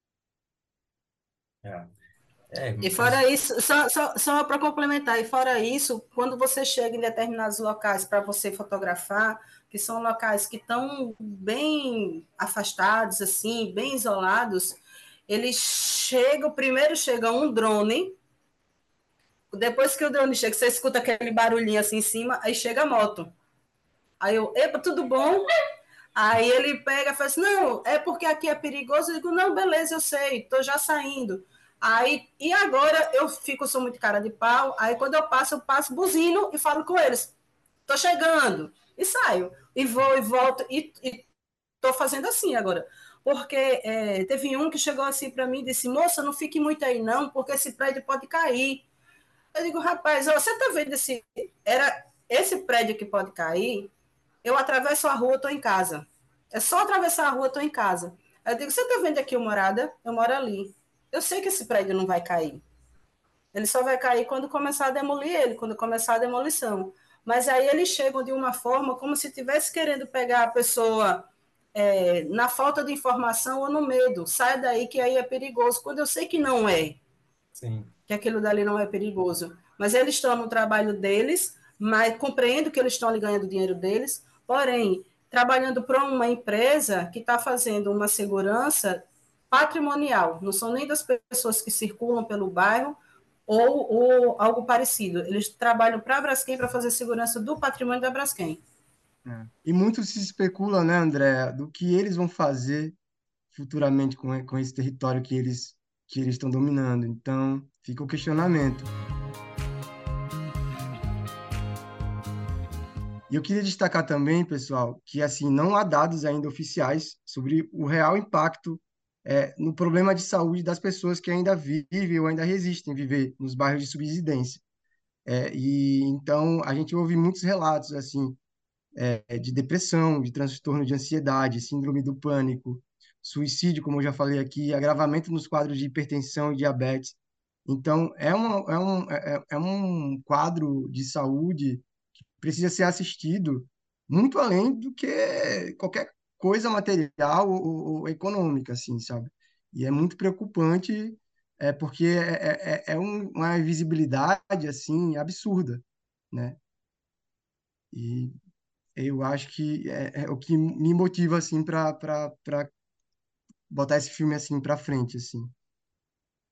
Speaker 2: É, é,
Speaker 1: E
Speaker 2: mas
Speaker 1: fora isso, só, só, só para complementar, e fora isso, quando você chega em determinados locais para você fotografar, que são locais que estão bem afastados, assim, bem isolados, eles chegam, primeiro chega um drone, depois que o drone chega, você escuta aquele barulhinho assim em cima, aí chega a moto. Aí eu, epa, tudo bom? Aí ele pega e fala assim, não, é porque aqui é perigoso. Eu digo, não, beleza, eu sei, tô já saindo. Aí, e agora eu fico, sou muito cara de pau, aí quando eu passo, eu passo buzino e falo com eles, tô chegando, e saio, e vou e volto, e, e tô fazendo assim agora. Porque é, teve um que chegou assim para mim e disse, moça, não fique muito aí não, porque esse prédio pode cair. Eu digo, rapaz, ó, você tá vendo esse, era esse prédio que pode cair? Eu atravesso a rua, estou em casa. É só atravessar a rua, estou em casa. Aí eu digo, você está vendo aqui o morada? Eu moro ali. Eu sei que esse prédio não vai cair. Ele só vai cair quando começar a demolir ele, quando começar a demolição. Mas aí eles chegam de uma forma como se estivesse querendo pegar a pessoa é, na falta de informação ou no medo. Sai daí que aí é perigoso. Quando eu sei que não é,
Speaker 2: sim.
Speaker 1: que aquilo dali não é perigoso. Mas eles estão no trabalho deles, mas compreendo que eles estão ali ganhando dinheiro deles, porém, trabalhando para uma empresa que está fazendo uma segurança patrimonial, não são nem das pessoas que circulam pelo bairro ou, ou algo parecido. Eles trabalham para a Braskem para fazer segurança do patrimônio da Braskem.
Speaker 4: É. E muito se especula, né, André, do que eles vão fazer futuramente com, com esse território que eles que eles estão dominando. Então, fica o questionamento. E eu queria destacar também, pessoal, que assim não há dados ainda oficiais sobre o real impacto é, no problema de saúde das pessoas que ainda vivem ou ainda resistem viver nos bairros de subsidência. É, e então a gente ouve muitos relatos assim é, de depressão, de transtorno de ansiedade, síndrome do pânico, suicídio, como eu já falei aqui, agravamento nos quadros de hipertensão e diabetes. Então, é, uma, é, um, é, é um quadro de saúde que precisa ser assistido muito além do que qualquer coisa material ou, ou econômica, assim, sabe? E é muito preocupante, é, porque é, é, é um- uma visibilidade, assim, absurda, né? E eu acho que é, é o que me motiva assim para para botar esse filme assim para frente assim.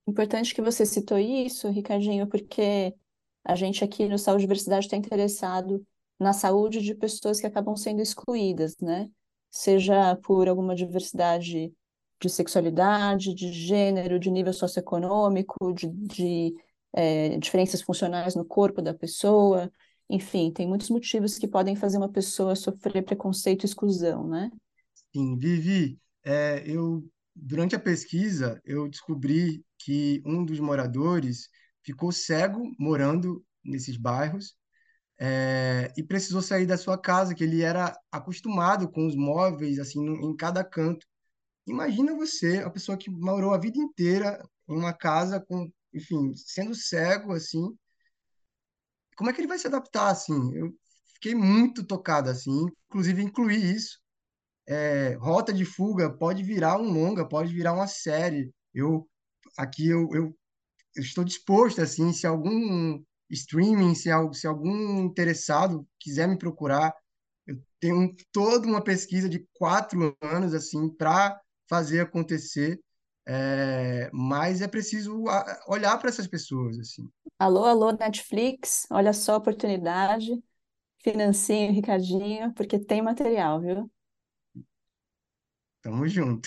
Speaker 3: Importante que você citou isso, Ricardinho, porque a gente aqui no Saúde e Diversidade está interessado na saúde de pessoas que acabam sendo excluídas, né? Seja por alguma diversidade de sexualidade, de gênero, de nível socioeconômico, de, de eh, diferenças funcionais no corpo da pessoa. Enfim, tem muitos motivos que podem fazer uma pessoa sofrer preconceito e exclusão, né?
Speaker 4: Sim, Vivi, é, eu durante a pesquisa eu descobri que um dos moradores ficou cego morando nesses bairros, é, e precisou sair da sua casa, que ele era acostumado com os móveis assim no- em cada canto. Imagina você, a pessoa que morou a vida inteira em uma casa com, enfim, sendo cego assim, como é que ele vai se adaptar assim? Eu fiquei muito tocado assim, inclusive incluí isso. É, Rota de Fuga pode virar um longa, pode virar uma série. Eu aqui eu, eu, eu estou disposto assim, se algum streaming, se, al- se algum interessado quiser me procurar, eu tenho um- toda uma pesquisa de quatro anos assim para fazer acontecer. É, mas é preciso a- olhar para essas pessoas assim.
Speaker 3: Alô, alô, Netflix, olha só a oportunidade, financiem o Ricardinho, porque tem material, viu?
Speaker 4: Tamo junto.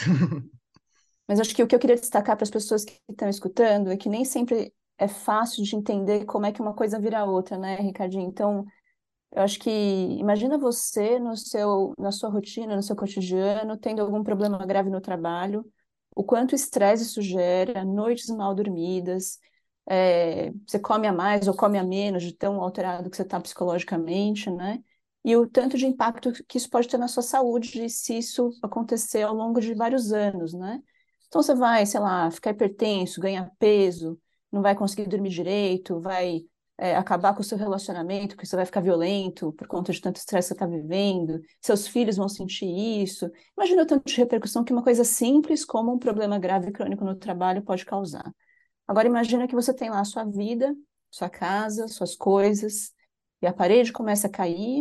Speaker 3: Mas acho que o que eu queria destacar para as pessoas que estão escutando é que nem sempre é fácil de entender como é que uma coisa vira outra, né, Ricardinho? Então, eu acho que imagina você no seu, na sua rotina, no seu cotidiano, tendo algum problema grave no trabalho, o quanto estresse isso gera, noites mal dormidas, é, você come a mais ou come a menos de tão alterado que você está psicologicamente, né? E o tanto de impacto que isso pode ter na sua saúde se isso acontecer ao longo de vários anos, né? Então você vai, sei lá, ficar hipertenso, ganhar peso, não vai conseguir dormir direito, vai é, acabar com o seu relacionamento, porque você vai ficar violento por conta de tanto estresse que você está vivendo, seus filhos vão sentir isso. Imagina o tanto de repercussão que uma coisa simples como um problema grave crônico no trabalho pode causar. Agora imagina que você tem lá a sua vida, sua casa, suas coisas, e a parede começa a cair,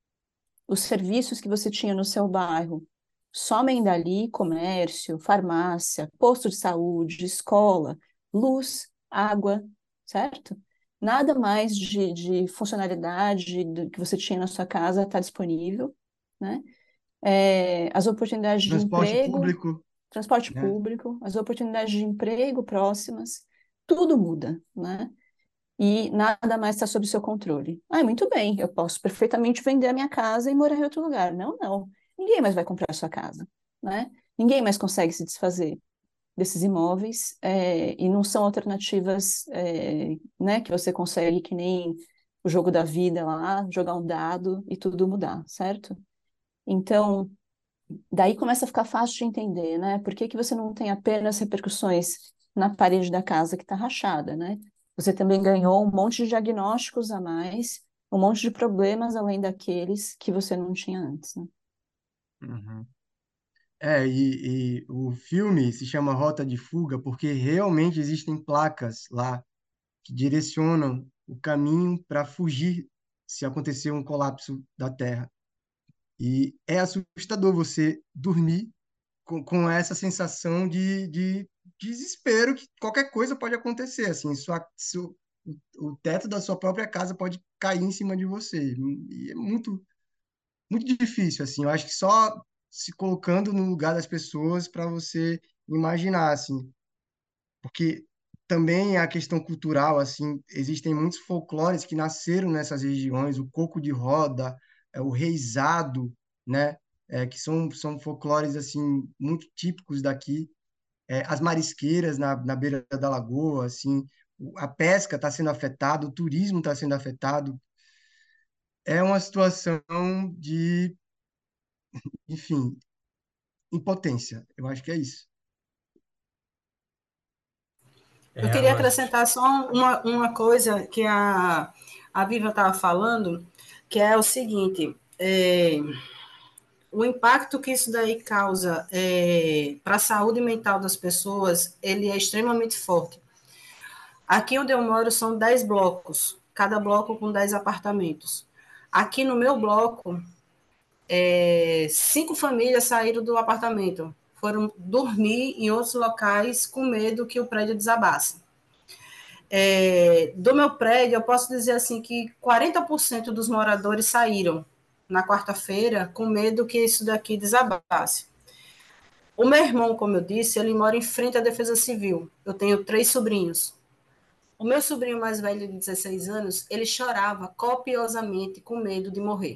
Speaker 3: os serviços que você tinha no seu bairro somem dali, comércio, farmácia, posto de saúde, escola, luz, água, certo? Nada mais de, de funcionalidade do que você tinha na sua casa está disponível, né? É, as oportunidades de
Speaker 4: Transporte
Speaker 3: emprego,
Speaker 4: público,
Speaker 3: transporte
Speaker 4: né?
Speaker 3: público, as oportunidades de emprego próximas, tudo muda, né? E nada mais está sob seu controle. Ah, muito bem, eu posso perfeitamente vender a minha casa e morar em outro lugar. Não, não. Ninguém mais vai comprar a sua casa, né? Ninguém mais consegue se desfazer desses imóveis, é, e não são alternativas, é, né, que você consegue, que nem o jogo da vida lá, jogar um dado e tudo mudar, certo? Então, daí começa a ficar fácil de entender, né? Por que que você não tem apenas repercussões na parede da casa que está rachada, né? Você também ganhou um monte de diagnósticos a mais, um monte de problemas além daqueles que você não tinha antes, né?
Speaker 4: Uhum. É, e, e o filme se chama Rota de Fuga porque realmente existem placas lá que direcionam o caminho para fugir se acontecer um colapso da Terra. E é assustador você dormir com, com essa sensação de, de desespero que qualquer coisa pode acontecer, assim, sua, seu, o o teto da sua própria casa pode cair em cima de você. E é muito, muito difícil, assim. Eu acho que só se colocando no lugar das pessoas para você imaginar, assim, porque também a questão cultural, assim, existem muitos folclores que nasceram nessas regiões, o coco de roda, é, o reizado, né, é, que são, são folclores, assim, muito típicos daqui, é, as marisqueiras na, na beira da lagoa, assim, o- a pesca está sendo afetada, o turismo está sendo afetado, é uma situação de, enfim, impotência, eu acho que é isso.
Speaker 1: Eu
Speaker 2: É,
Speaker 1: queria
Speaker 2: nós.
Speaker 1: acrescentar só uma, uma coisa que a, a Viva estava falando, que é o seguinte: é, o impacto que isso daí causa é, para a saúde mental das pessoas, ele é extremamente forte. Aqui onde eu moro são dez blocos, cada bloco com dez apartamentos. Aqui no meu bloco, é, cinco famílias saíram do apartamento, foram dormir em outros locais com medo que o prédio desabasse. É, do meu prédio, eu posso dizer assim que quarenta por cento dos moradores saíram na quarta-feira com medo que isso daqui desabasse. O meu irmão, como eu disse, ele mora em frente à Defesa Civil. Eu tenho três sobrinhos. O meu sobrinho mais velho, de dezesseis anos, ele chorava copiosamente com medo de morrer.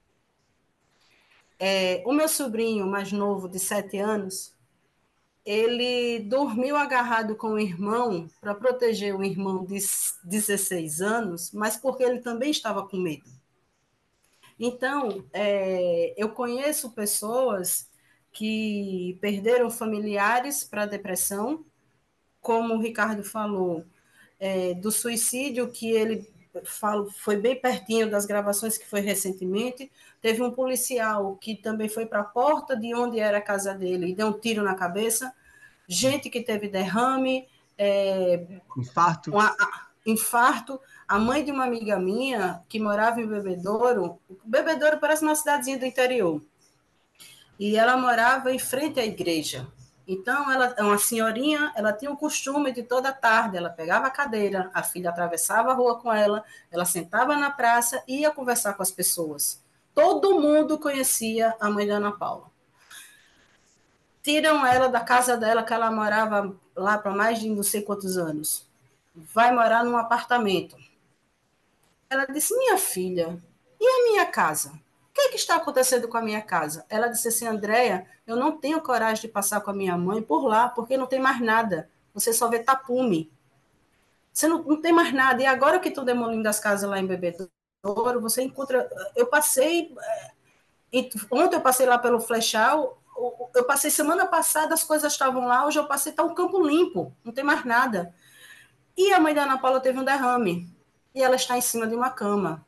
Speaker 1: É, o meu sobrinho mais novo, de sete anos, ele dormiu agarrado com o irmão para proteger o irmão de dezesseis anos, mas porque ele também estava com medo. Então, é, eu conheço pessoas que perderam familiares para a depressão, como o Ricardo falou, é, do suicídio, que ele falo, foi bem pertinho das gravações que foi recentemente. Teve um policial que também foi para a porta de onde era a casa dele e deu um tiro na cabeça. Gente que teve derrame, é,
Speaker 4: Infarto.
Speaker 1: uma, a, infarto. A mãe de uma amiga minha, que morava em Bebedouro, Bebedouro parece uma cidadezinha do interior, e ela morava em frente à igreja. Então, ela, uma senhorinha, ela tinha o costume de toda tarde, ela pegava a cadeira, a filha atravessava a rua com ela, ela sentava na praça e ia conversar com as pessoas. Todo mundo conhecia a mãe da Ana Paula. Tiram ela da casa dela, que ela morava lá para mais de não sei quantos anos. Vai morar num apartamento. Ela disse, minha filha, e a minha casa? O que, é que está acontecendo com a minha casa? Ela disse assim, Andréia, eu não tenho coragem de passar com a minha mãe por lá, porque não tem mais nada. Você só vê tapume. Você não, não tem mais nada. E agora que estão demolindo as casas lá em Bebedouro, você encontra... Eu passei... Ontem eu passei lá pelo Flechal, eu passei semana passada, as coisas estavam lá, hoje eu passei, está um campo limpo, não tem mais nada. E a mãe da Ana Paula teve um derrame, e ela está em cima de uma cama.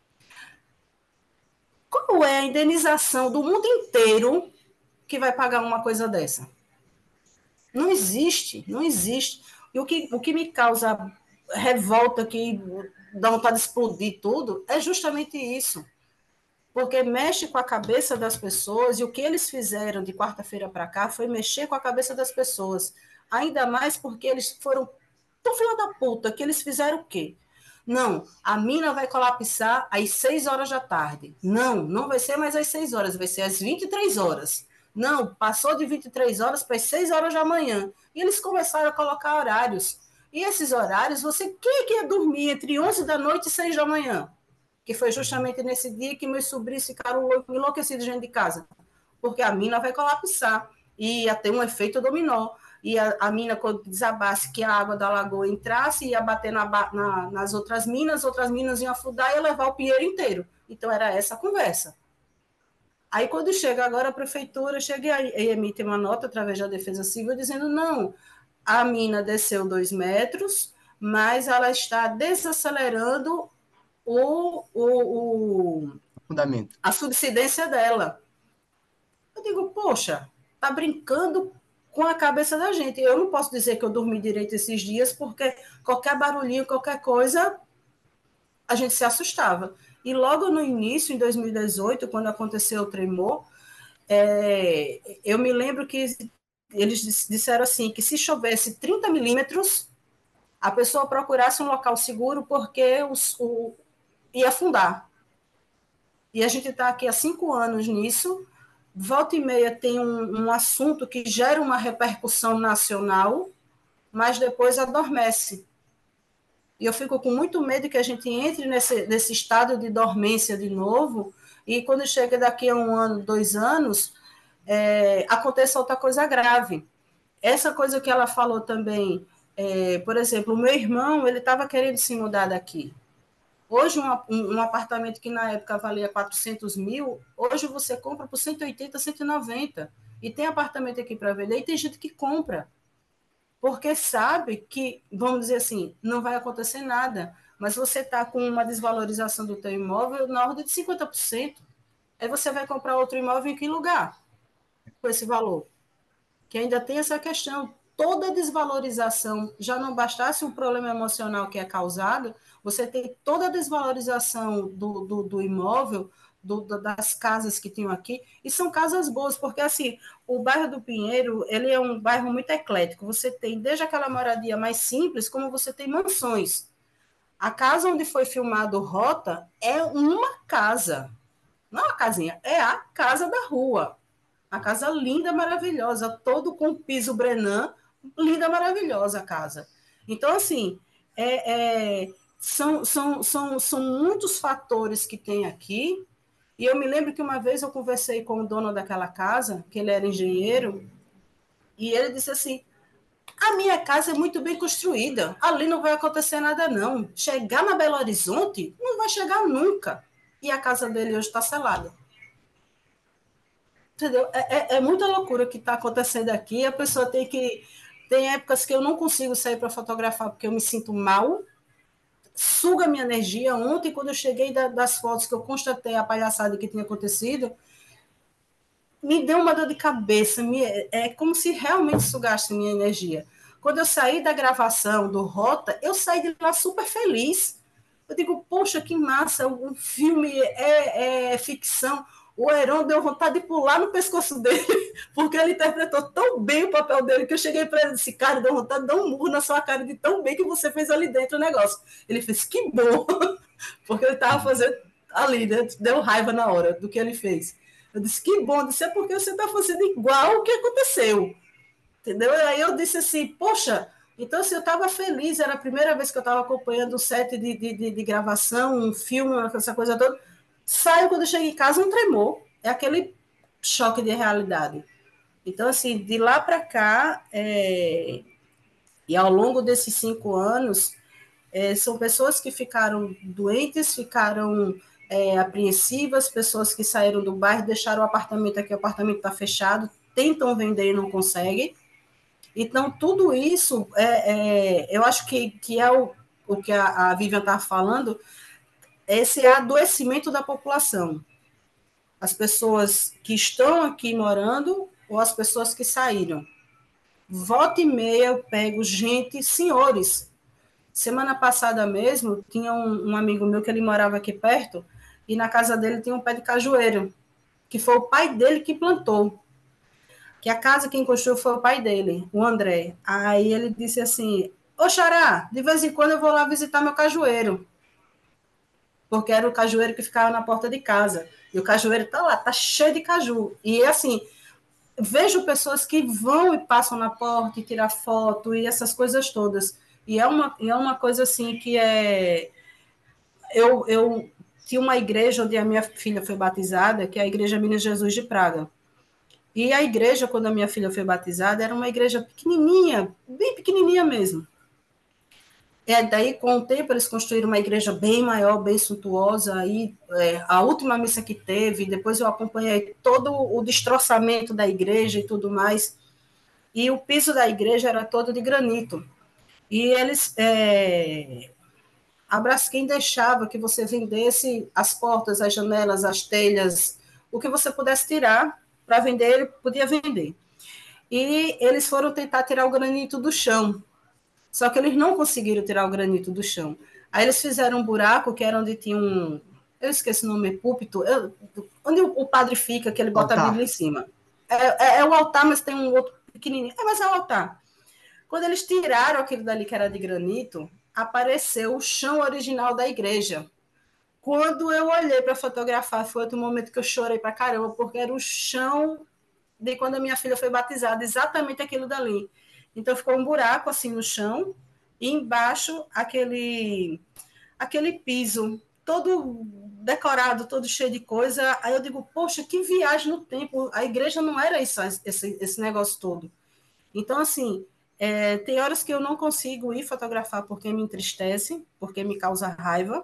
Speaker 1: Qual é a indenização do mundo inteiro que vai pagar uma coisa dessa? Não existe, não existe. E o que, o que me causa revolta, que dá vontade de explodir tudo, é justamente isso. Porque mexe com a cabeça das pessoas, e o que eles fizeram de quarta-feira para cá foi mexer com a cabeça das pessoas. Ainda mais porque eles foram tão filha da puta, que eles fizeram o quê? Não, a mina vai colapsar às seis horas da tarde. Não, não vai ser mais às seis horas, vai ser às vinte e três horas. Não, passou de vinte e três horas para as seis horas da manhã. E eles começaram a colocar horários. E esses horários, você quem é que ia dormir entre onze da noite e seis da manhã? Que foi justamente nesse dia que meus sobrinhos ficaram enlouquecidos dentro de casa. Porque a mina vai colapsar. E ia ter um efeito dominó. E a, a mina, quando desabasse, que a água da lagoa entrasse, ia bater na, na, nas outras minas, outras minas iam afundar e ia levar o pinheiro inteiro. Então, era essa a conversa. Aí, quando chega agora a prefeitura, chega e emite uma nota através da Defesa Civil dizendo, não, a mina desceu dois metros, mas ela está desacelerando o, o, o,
Speaker 4: Fundamento.
Speaker 1: a subsidência dela. Eu digo, poxa, tá brincando com a cabeça da gente. Eu não posso dizer que eu dormi direito esses dias, porque qualquer barulhinho, qualquer coisa, a gente se assustava. E logo no início, em dois mil e dezoito, quando aconteceu o tremor, é, eu me lembro que eles disseram assim, que se chovesse trinta milímetros, a pessoa procurasse um local seguro, porque os, o, ia afundar. E a gente está aqui há cinco anos nisso. Volta e meia tem um, um assunto que gera uma repercussão nacional, mas depois adormece. E eu fico com muito medo que a gente entre nesse, nesse estado de dormência de novo, e quando chega daqui a um ano, dois anos, é, aconteça outra coisa grave. Essa coisa que ela falou também, é, por exemplo, o meu irmão, ele estava querendo se mudar daqui. Hoje, um, um, um apartamento que na época valia quatrocentos mil, hoje você compra por cento e oitenta, cento e noventa. E tem apartamento aqui para vender e tem gente que compra. Porque sabe que, vamos dizer assim, não vai acontecer nada, mas você está com uma desvalorização do teu imóvel na ordem de cinquenta por cento. Aí você vai comprar outro imóvel em que lugar? Com esse valor. Que ainda tem essa questão. Toda desvalorização, já não bastasse um problema emocional que é causado, você tem toda a desvalorização do, do, do imóvel, do, das casas que tinham aqui, e são casas boas, porque assim, o bairro do Pinheiro, ele é um bairro muito eclético, você tem desde aquela moradia mais simples, como você tem mansões. A casa onde foi filmado Rota é uma casa, não é uma casinha, é a casa da rua. A casa linda, maravilhosa, todo com piso Brenan, linda, maravilhosa a casa. Então, assim, é, é, são, são, são, são muitos fatores que tem aqui. E eu me lembro que uma vez eu conversei com o dono daquela casa, que ele era engenheiro, e ele disse assim: a minha casa é muito bem construída, ali não vai acontecer nada, não. Chegar na Belo Horizonte, não vai chegar nunca. E a casa dele hoje está selada. Entendeu? É, é, é muita loucura que está acontecendo aqui. A pessoa tem que. Tem épocas que eu não consigo sair para fotografar porque eu me sinto mal, suga minha energia. Ontem, quando eu cheguei da, das fotos que eu constatei a palhaçada que tinha acontecido, me deu uma dor de cabeça. Me, é como se realmente sugasse minha energia. Quando eu saí da gravação do Rota, eu saí de lá super feliz. Eu digo, poxa, que massa, um filme é, é ficção. O Heron deu vontade de pular no pescoço dele, porque ele interpretou tão bem o papel dele, que eu cheguei para ele e disse, cara, deu vontade de dar um murro na sua cara de tão bem que você fez ali dentro o negócio. Ele fez, que bom, porque ele estava fazendo ali, né? Deu raiva na hora do que ele fez. Eu disse, que bom, eu disse, é porque você está fazendo igual o que aconteceu. Entendeu? E aí eu disse assim, poxa, então assim, eu estava feliz, era a primeira vez que eu estava acompanhando um set de, de, de, de gravação, um filme, essa coisa toda. Saio, quando eu chego em casa, um tremor. É aquele choque de realidade. Então, assim, de lá para cá, é... e ao longo desses cinco anos, é, são pessoas que ficaram doentes, ficaram é, apreensivas, pessoas que saíram do bairro, deixaram o apartamento aqui, o apartamento está fechado, tentam vender e não conseguem. Então, tudo isso, é, é, eu acho que, que é o, o que a, a Vivian estava falando, esse adoecimento da população. As pessoas que estão aqui morando ou as pessoas que saíram. Volta e meia eu pego gente, senhores. Semana passada mesmo, tinha um, um amigo meu que ele morava aqui perto, e na casa dele tinha um pé de cajueiro, que foi o pai dele que plantou. Que a casa quem construiu foi o pai dele, o André. Aí ele disse assim, ô Xará, de vez em quando eu vou lá visitar meu cajueiro. Porque era o cajueiro que ficava na porta de casa. E o cajueiro está lá, está cheio de caju. E assim, vejo pessoas que vão e passam na porta e tiram foto e essas coisas todas. E é uma, é uma coisa assim que é... Eu, eu tinha uma igreja onde a minha filha foi batizada, que é a Igreja Minas Jesus de Praga. E a igreja, quando a minha filha foi batizada, era uma igreja pequenininha, bem pequenininha mesmo. É, daí, com o tempo, eles construíram uma igreja bem maior, bem suntuosa. Aí, é, a última missa que teve, depois eu acompanhei todo o destroçamento da igreja e tudo mais. E o piso da igreja era todo de granito. E eles... É, a Braskem deixava que você vendesse as portas, as janelas, as telhas, o que você pudesse tirar para vender, ele podia vender. E eles foram tentar tirar o granito do chão, só que eles não conseguiram tirar o granito do chão. Aí eles fizeram um buraco, que era onde tinha um... Eu esqueci o nome, púlpito, eu, onde o padre fica, que ele bota altar. A Bíblia em cima. É, é, é o altar, mas tem um outro pequenininho. É, mas é o altar. Quando eles tiraram aquilo dali que era de granito, apareceu o chão original da igreja. Quando eu olhei para fotografar, foi outro momento que eu chorei para caramba, porque era o chão de quando a minha filha foi batizada, exatamente aquilo dali. Então ficou um buraco assim no chão, e embaixo aquele, aquele piso, todo decorado, todo cheio de coisa. Aí eu digo, poxa, que viagem no tempo. A igreja não era isso, esse, esse negócio todo. Então, assim, é, tem horas que eu não consigo ir fotografar porque me entristece, porque me causa raiva.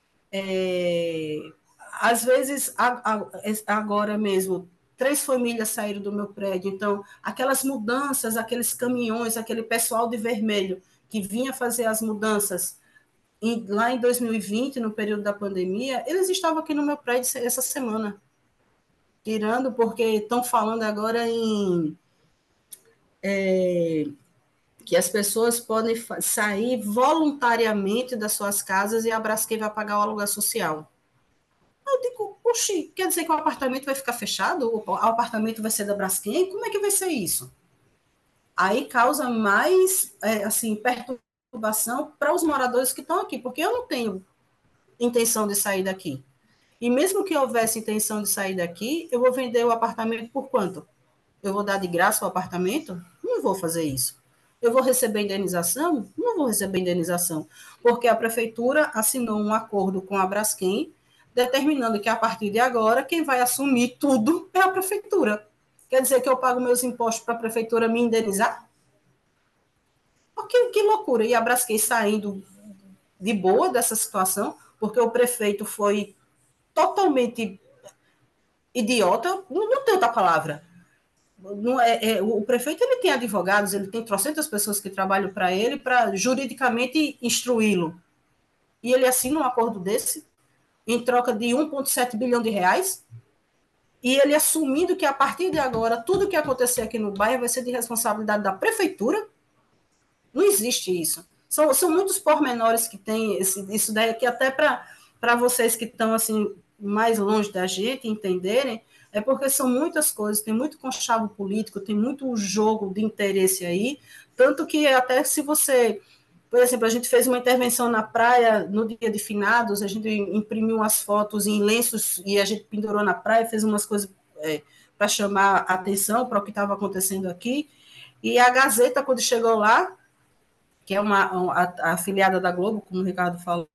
Speaker 1: É, às vezes, a, a, agora mesmo, três famílias saíram do meu prédio, então, aquelas mudanças, aqueles caminhões, aquele pessoal de vermelho que vinha fazer as mudanças em, lá em dois mil e vinte, no período da pandemia, eles estavam aqui no meu prédio essa semana, tirando, porque estão falando agora em... É, que as pessoas podem sair voluntariamente das suas casas e a Braskem vai pagar o aluguel social. Eu digo, oxi, quer dizer que o apartamento vai ficar fechado? O apartamento vai ser da Braskem? Como é que vai ser isso? Aí causa mais, é, assim, perturbação para os moradores que estão aqui, porque eu não tenho intenção de sair daqui. E mesmo que houvesse intenção de sair daqui, eu vou vender o apartamento por quanto? Eu vou dar de graça o apartamento? Não vou fazer isso. Eu vou receber indenização? Não vou receber indenização, porque a prefeitura assinou um acordo com a Braskem, determinando que a partir de agora quem vai assumir tudo é a prefeitura. Quer dizer que eu pago meus impostos para a prefeitura me indenizar? Que, que loucura! E a Braskem saindo de boa dessa situação, porque o prefeito foi totalmente idiota, não, não tem outra palavra. Não é, é, o prefeito ele tem advogados, ele tem trocentas pessoas que trabalham para ele para juridicamente instruí-lo. E ele assina um acordo desse em troca de um vírgula sete bilhão de reais, e ele assumindo que a partir de agora tudo que acontecer aqui no bairro vai ser de responsabilidade da prefeitura. Não existe isso. São, são muitos pormenores que tem esse, isso daí aqui, até para vocês que estão assim, mais longe da gente entenderem, é porque são muitas coisas, tem muito conchavo político, tem muito jogo de interesse aí, tanto que até se você, por exemplo, a gente fez uma intervenção na praia no dia de finados, a gente imprimiu umas fotos em lenços e a gente pendurou na praia, fez umas coisas é, para chamar a atenção para o que estava acontecendo aqui, e a Gazeta, quando chegou lá, que é uma, uma a, afiliada da Globo, como o Ricardo falou,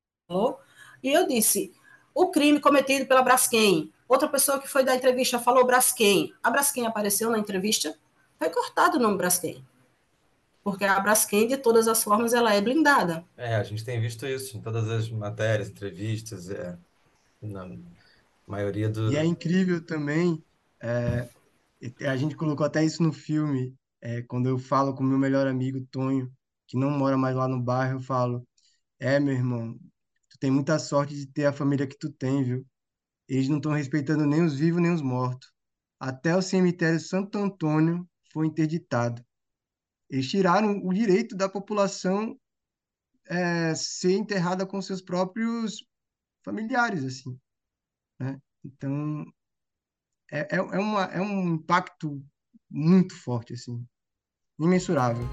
Speaker 1: e eu disse, o crime cometido pela Braskem. Outra pessoa que foi dar entrevista falou Braskem. A Braskem apareceu na entrevista, foi cortado o nome Braskem. Porque a Braskem, de todas as formas, ela é blindada.
Speaker 2: É, a gente tem visto isso em todas as matérias, entrevistas, é, na maioria
Speaker 4: E é
Speaker 2: do...
Speaker 4: incrível também, é, a gente colocou até isso no filme, é, quando eu falo com meu melhor amigo, Tonho, que não mora mais lá no bairro, eu falo, é, meu irmão, tu tem muita sorte de ter a família que tu tem, viu? Eles não estão respeitando nem os vivos nem os mortos. Até o cemitério Santo Antônio foi interditado. Eles tiraram o direito da população é, ser enterrada com seus próprios familiares, assim, né? Então, é, é, é, uma, é um impacto muito forte, assim, imensurável.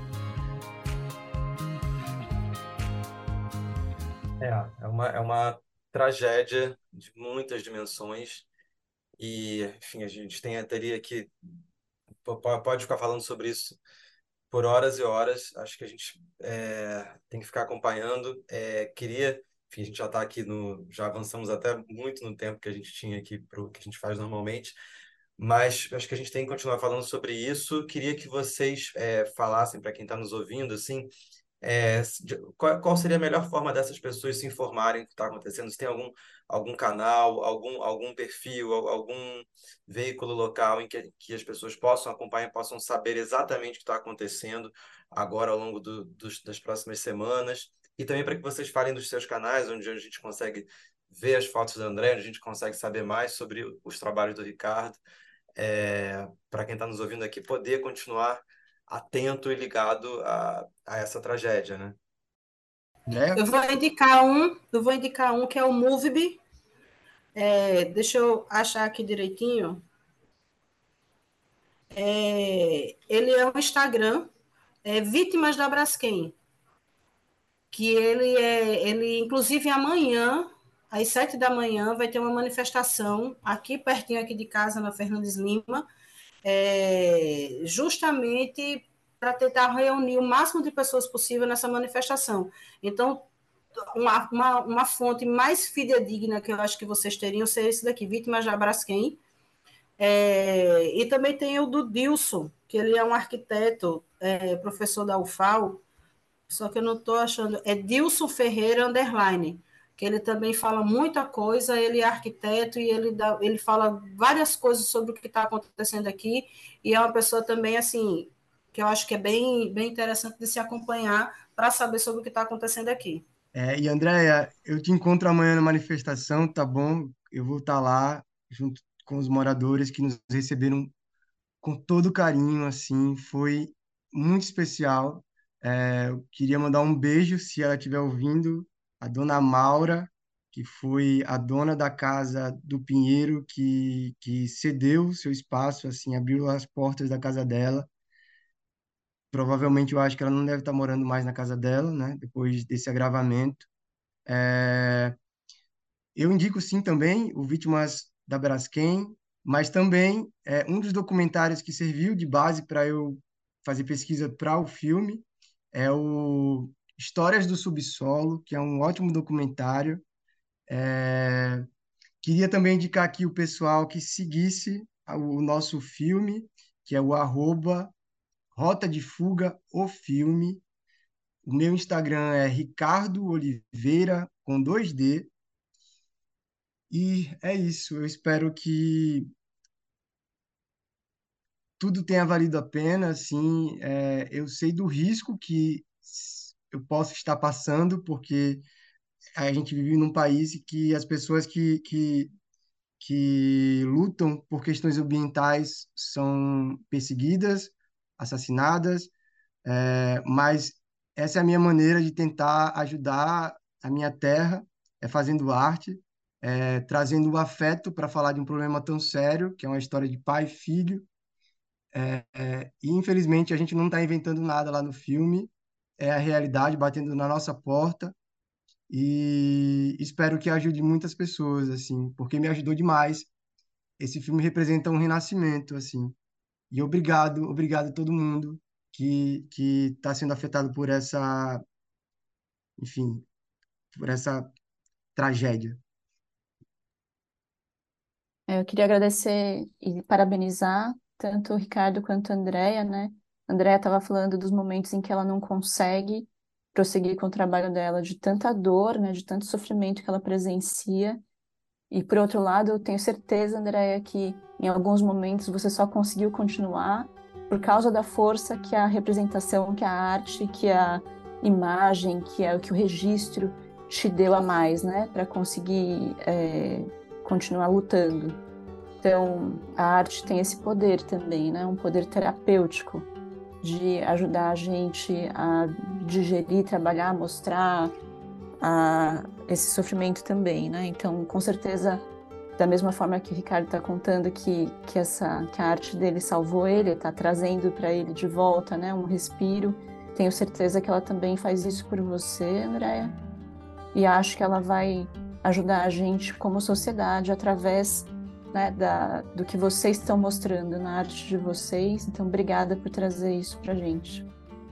Speaker 2: É, é uma, é uma tragédia de muitas dimensões e, enfim, a gente tem, teria que... po- Pode ficar falando sobre isso por horas e horas. Acho que a gente é, tem que ficar acompanhando. É, queria, enfim, a gente já está aqui no, já avançamos até muito no tempo que a gente tinha aqui para o que a gente faz normalmente, mas acho que a gente tem que continuar falando sobre isso. Queria que vocês é, falassem para quem está nos ouvindo, assim, é, de- qual, qual seria a melhor forma dessas pessoas se informarem do que está acontecendo? Se tem algum, algum canal, algum, algum perfil, al- algum veículo local em que, que as pessoas possam acompanhar, possam saber exatamente o que está acontecendo agora ao longo do, dos, das próximas semanas. E também para que vocês falem dos seus canais, onde a gente consegue ver as fotos do André, onde a gente consegue saber mais sobre os trabalhos do Ricardo, é, para quem está nos ouvindo aqui, poder continuar atento e ligado a, a essa tragédia, né?
Speaker 4: André?
Speaker 1: Eu vou indicar um, eu vou indicar um que é o Movebe. É, deixa eu achar aqui direitinho. É, ele é um Instagram, é, Vítimas da Braskem, que ele é, ele, inclusive amanhã, às sete da manhã, vai ter uma manifestação aqui pertinho aqui de casa, na Fernandes Lima, é, justamente para tentar reunir o máximo de pessoas possível nessa manifestação. Então, uma, uma, uma fonte mais fidedigna que eu acho que vocês teriam seria esse daqui, Vítimas da Braskem. É, e também tem o do Dilson, que ele é um arquiteto, é, professor da U F A L, só que eu não estou achando. É Dilson Ferreira Underline, que ele também fala muita coisa, ele é arquiteto e ele, dá, ele fala várias coisas sobre o que está acontecendo aqui, e é uma pessoa também, assim, que eu acho que é bem, bem interessante de se acompanhar para saber sobre o que está acontecendo aqui.
Speaker 4: É, e Andréia, eu te encontro amanhã na manifestação, tá bom? Eu vou estar lá junto com os moradores que nos receberam com todo carinho, assim, foi muito especial. É, eu queria mandar um beijo, se ela estiver ouvindo, a dona Maura, que foi a dona da casa do Pinheiro, que, que cedeu seu espaço, assim, abriu as portas da casa dela. Provavelmente eu acho que ela não deve estar morando mais na casa dela, né, depois desse agravamento. É, eu indico sim também o Vítimas da Braskem, mas também é, um dos documentários que serviu de base para eu fazer pesquisa para o filme é o Histórias do Subsolo, que é um ótimo documentário. É, queria também indicar aqui o pessoal que seguisse o nosso filme, que é o arroba Rota de Fuga, o filme. O meu Instagram é Ricardo Oliveira, com dois D. E é isso. Eu espero que tudo tenha valido a pena. Assim, é, eu sei do risco que eu posso estar passando, porque a gente vive num país que as pessoas que, que, que lutam por questões ambientais são perseguidas, assassinadas. É, mas essa é a minha maneira de tentar ajudar a minha terra, é fazendo arte, é, trazendo o afeto para falar de um problema tão sério, que é uma história de pai e filho. É, é, e, infelizmente, a gente não está inventando nada lá no filme, é a realidade batendo na nossa porta, e espero que ajude muitas pessoas, assim, porque me ajudou demais. Esse filme representa um renascimento, assim. E obrigado, obrigado a todo mundo que que está sendo afetado por essa, enfim, por essa tragédia.
Speaker 3: É, Eu queria agradecer e parabenizar tanto o Ricardo quanto a Andrea, né? A Andrea estava falando dos momentos em que ela não consegue prosseguir com o trabalho dela, de tanta dor, né? De tanto sofrimento que ela presencia. E por outro lado, eu tenho certeza, Andrea, que em alguns momentos você só conseguiu continuar por causa da força que a representação, que a arte, que a imagem, que é o que o registro te deu a mais, né? Para conseguir é, continuar lutando. Então, a arte tem esse poder também, né? Um poder terapêutico de ajudar a gente a digerir, trabalhar, mostrar a esse sofrimento também, né? Então, com certeza, da mesma forma que o Ricardo está contando que, que, essa, que a arte dele salvou ele, está trazendo para ele de volta, né? Um respiro. Tenho certeza que ela também faz isso por você, Andrea. E acho que ela vai ajudar a gente como sociedade através, né, da, do que vocês estão mostrando na arte de vocês. Então, obrigada por trazer isso pra gente.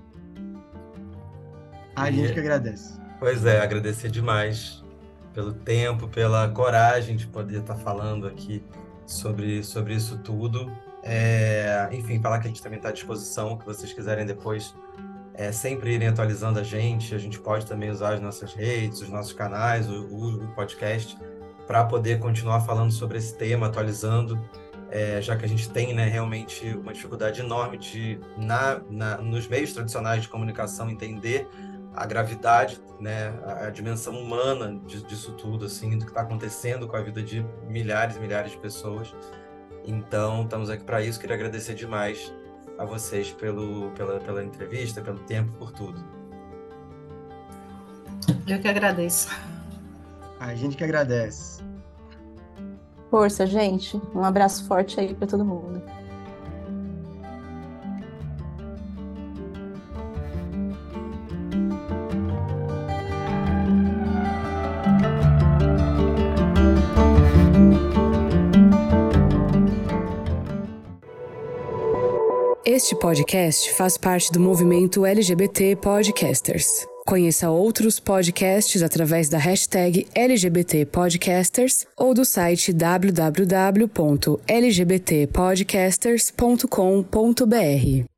Speaker 4: A
Speaker 2: E-
Speaker 4: gente que agradece.
Speaker 2: Pois é, agradecer demais pelo tempo, pela coragem de poder estar falando aqui sobre, sobre isso tudo. É, enfim, falar que a gente também está à disposição, que vocês quiserem depois é, sempre irem atualizando a gente. A gente pode também usar as nossas redes, os nossos canais, o, o, o podcast, para poder continuar falando sobre esse tema, atualizando, é, já que a gente tem, né, realmente uma dificuldade enorme de, na, na, nos meios tradicionais de comunicação, entender a gravidade, né, a, a dimensão humana de, disso tudo, assim, do que está acontecendo com a vida de milhares e milhares de pessoas. Então, estamos aqui para isso. Queria agradecer demais a vocês pelo, pela, pela entrevista, pelo tempo, por tudo.
Speaker 1: Eu que agradeço.
Speaker 4: A gente que agradece.
Speaker 3: Força, gente. Um abraço forte aí para todo mundo.
Speaker 5: Este podcast faz parte do movimento L G B T Podcasters. Conheça outros podcasts através da hashtag L G B T Podcasters ou do site w w w ponto l g b t podcasters ponto com ponto b r.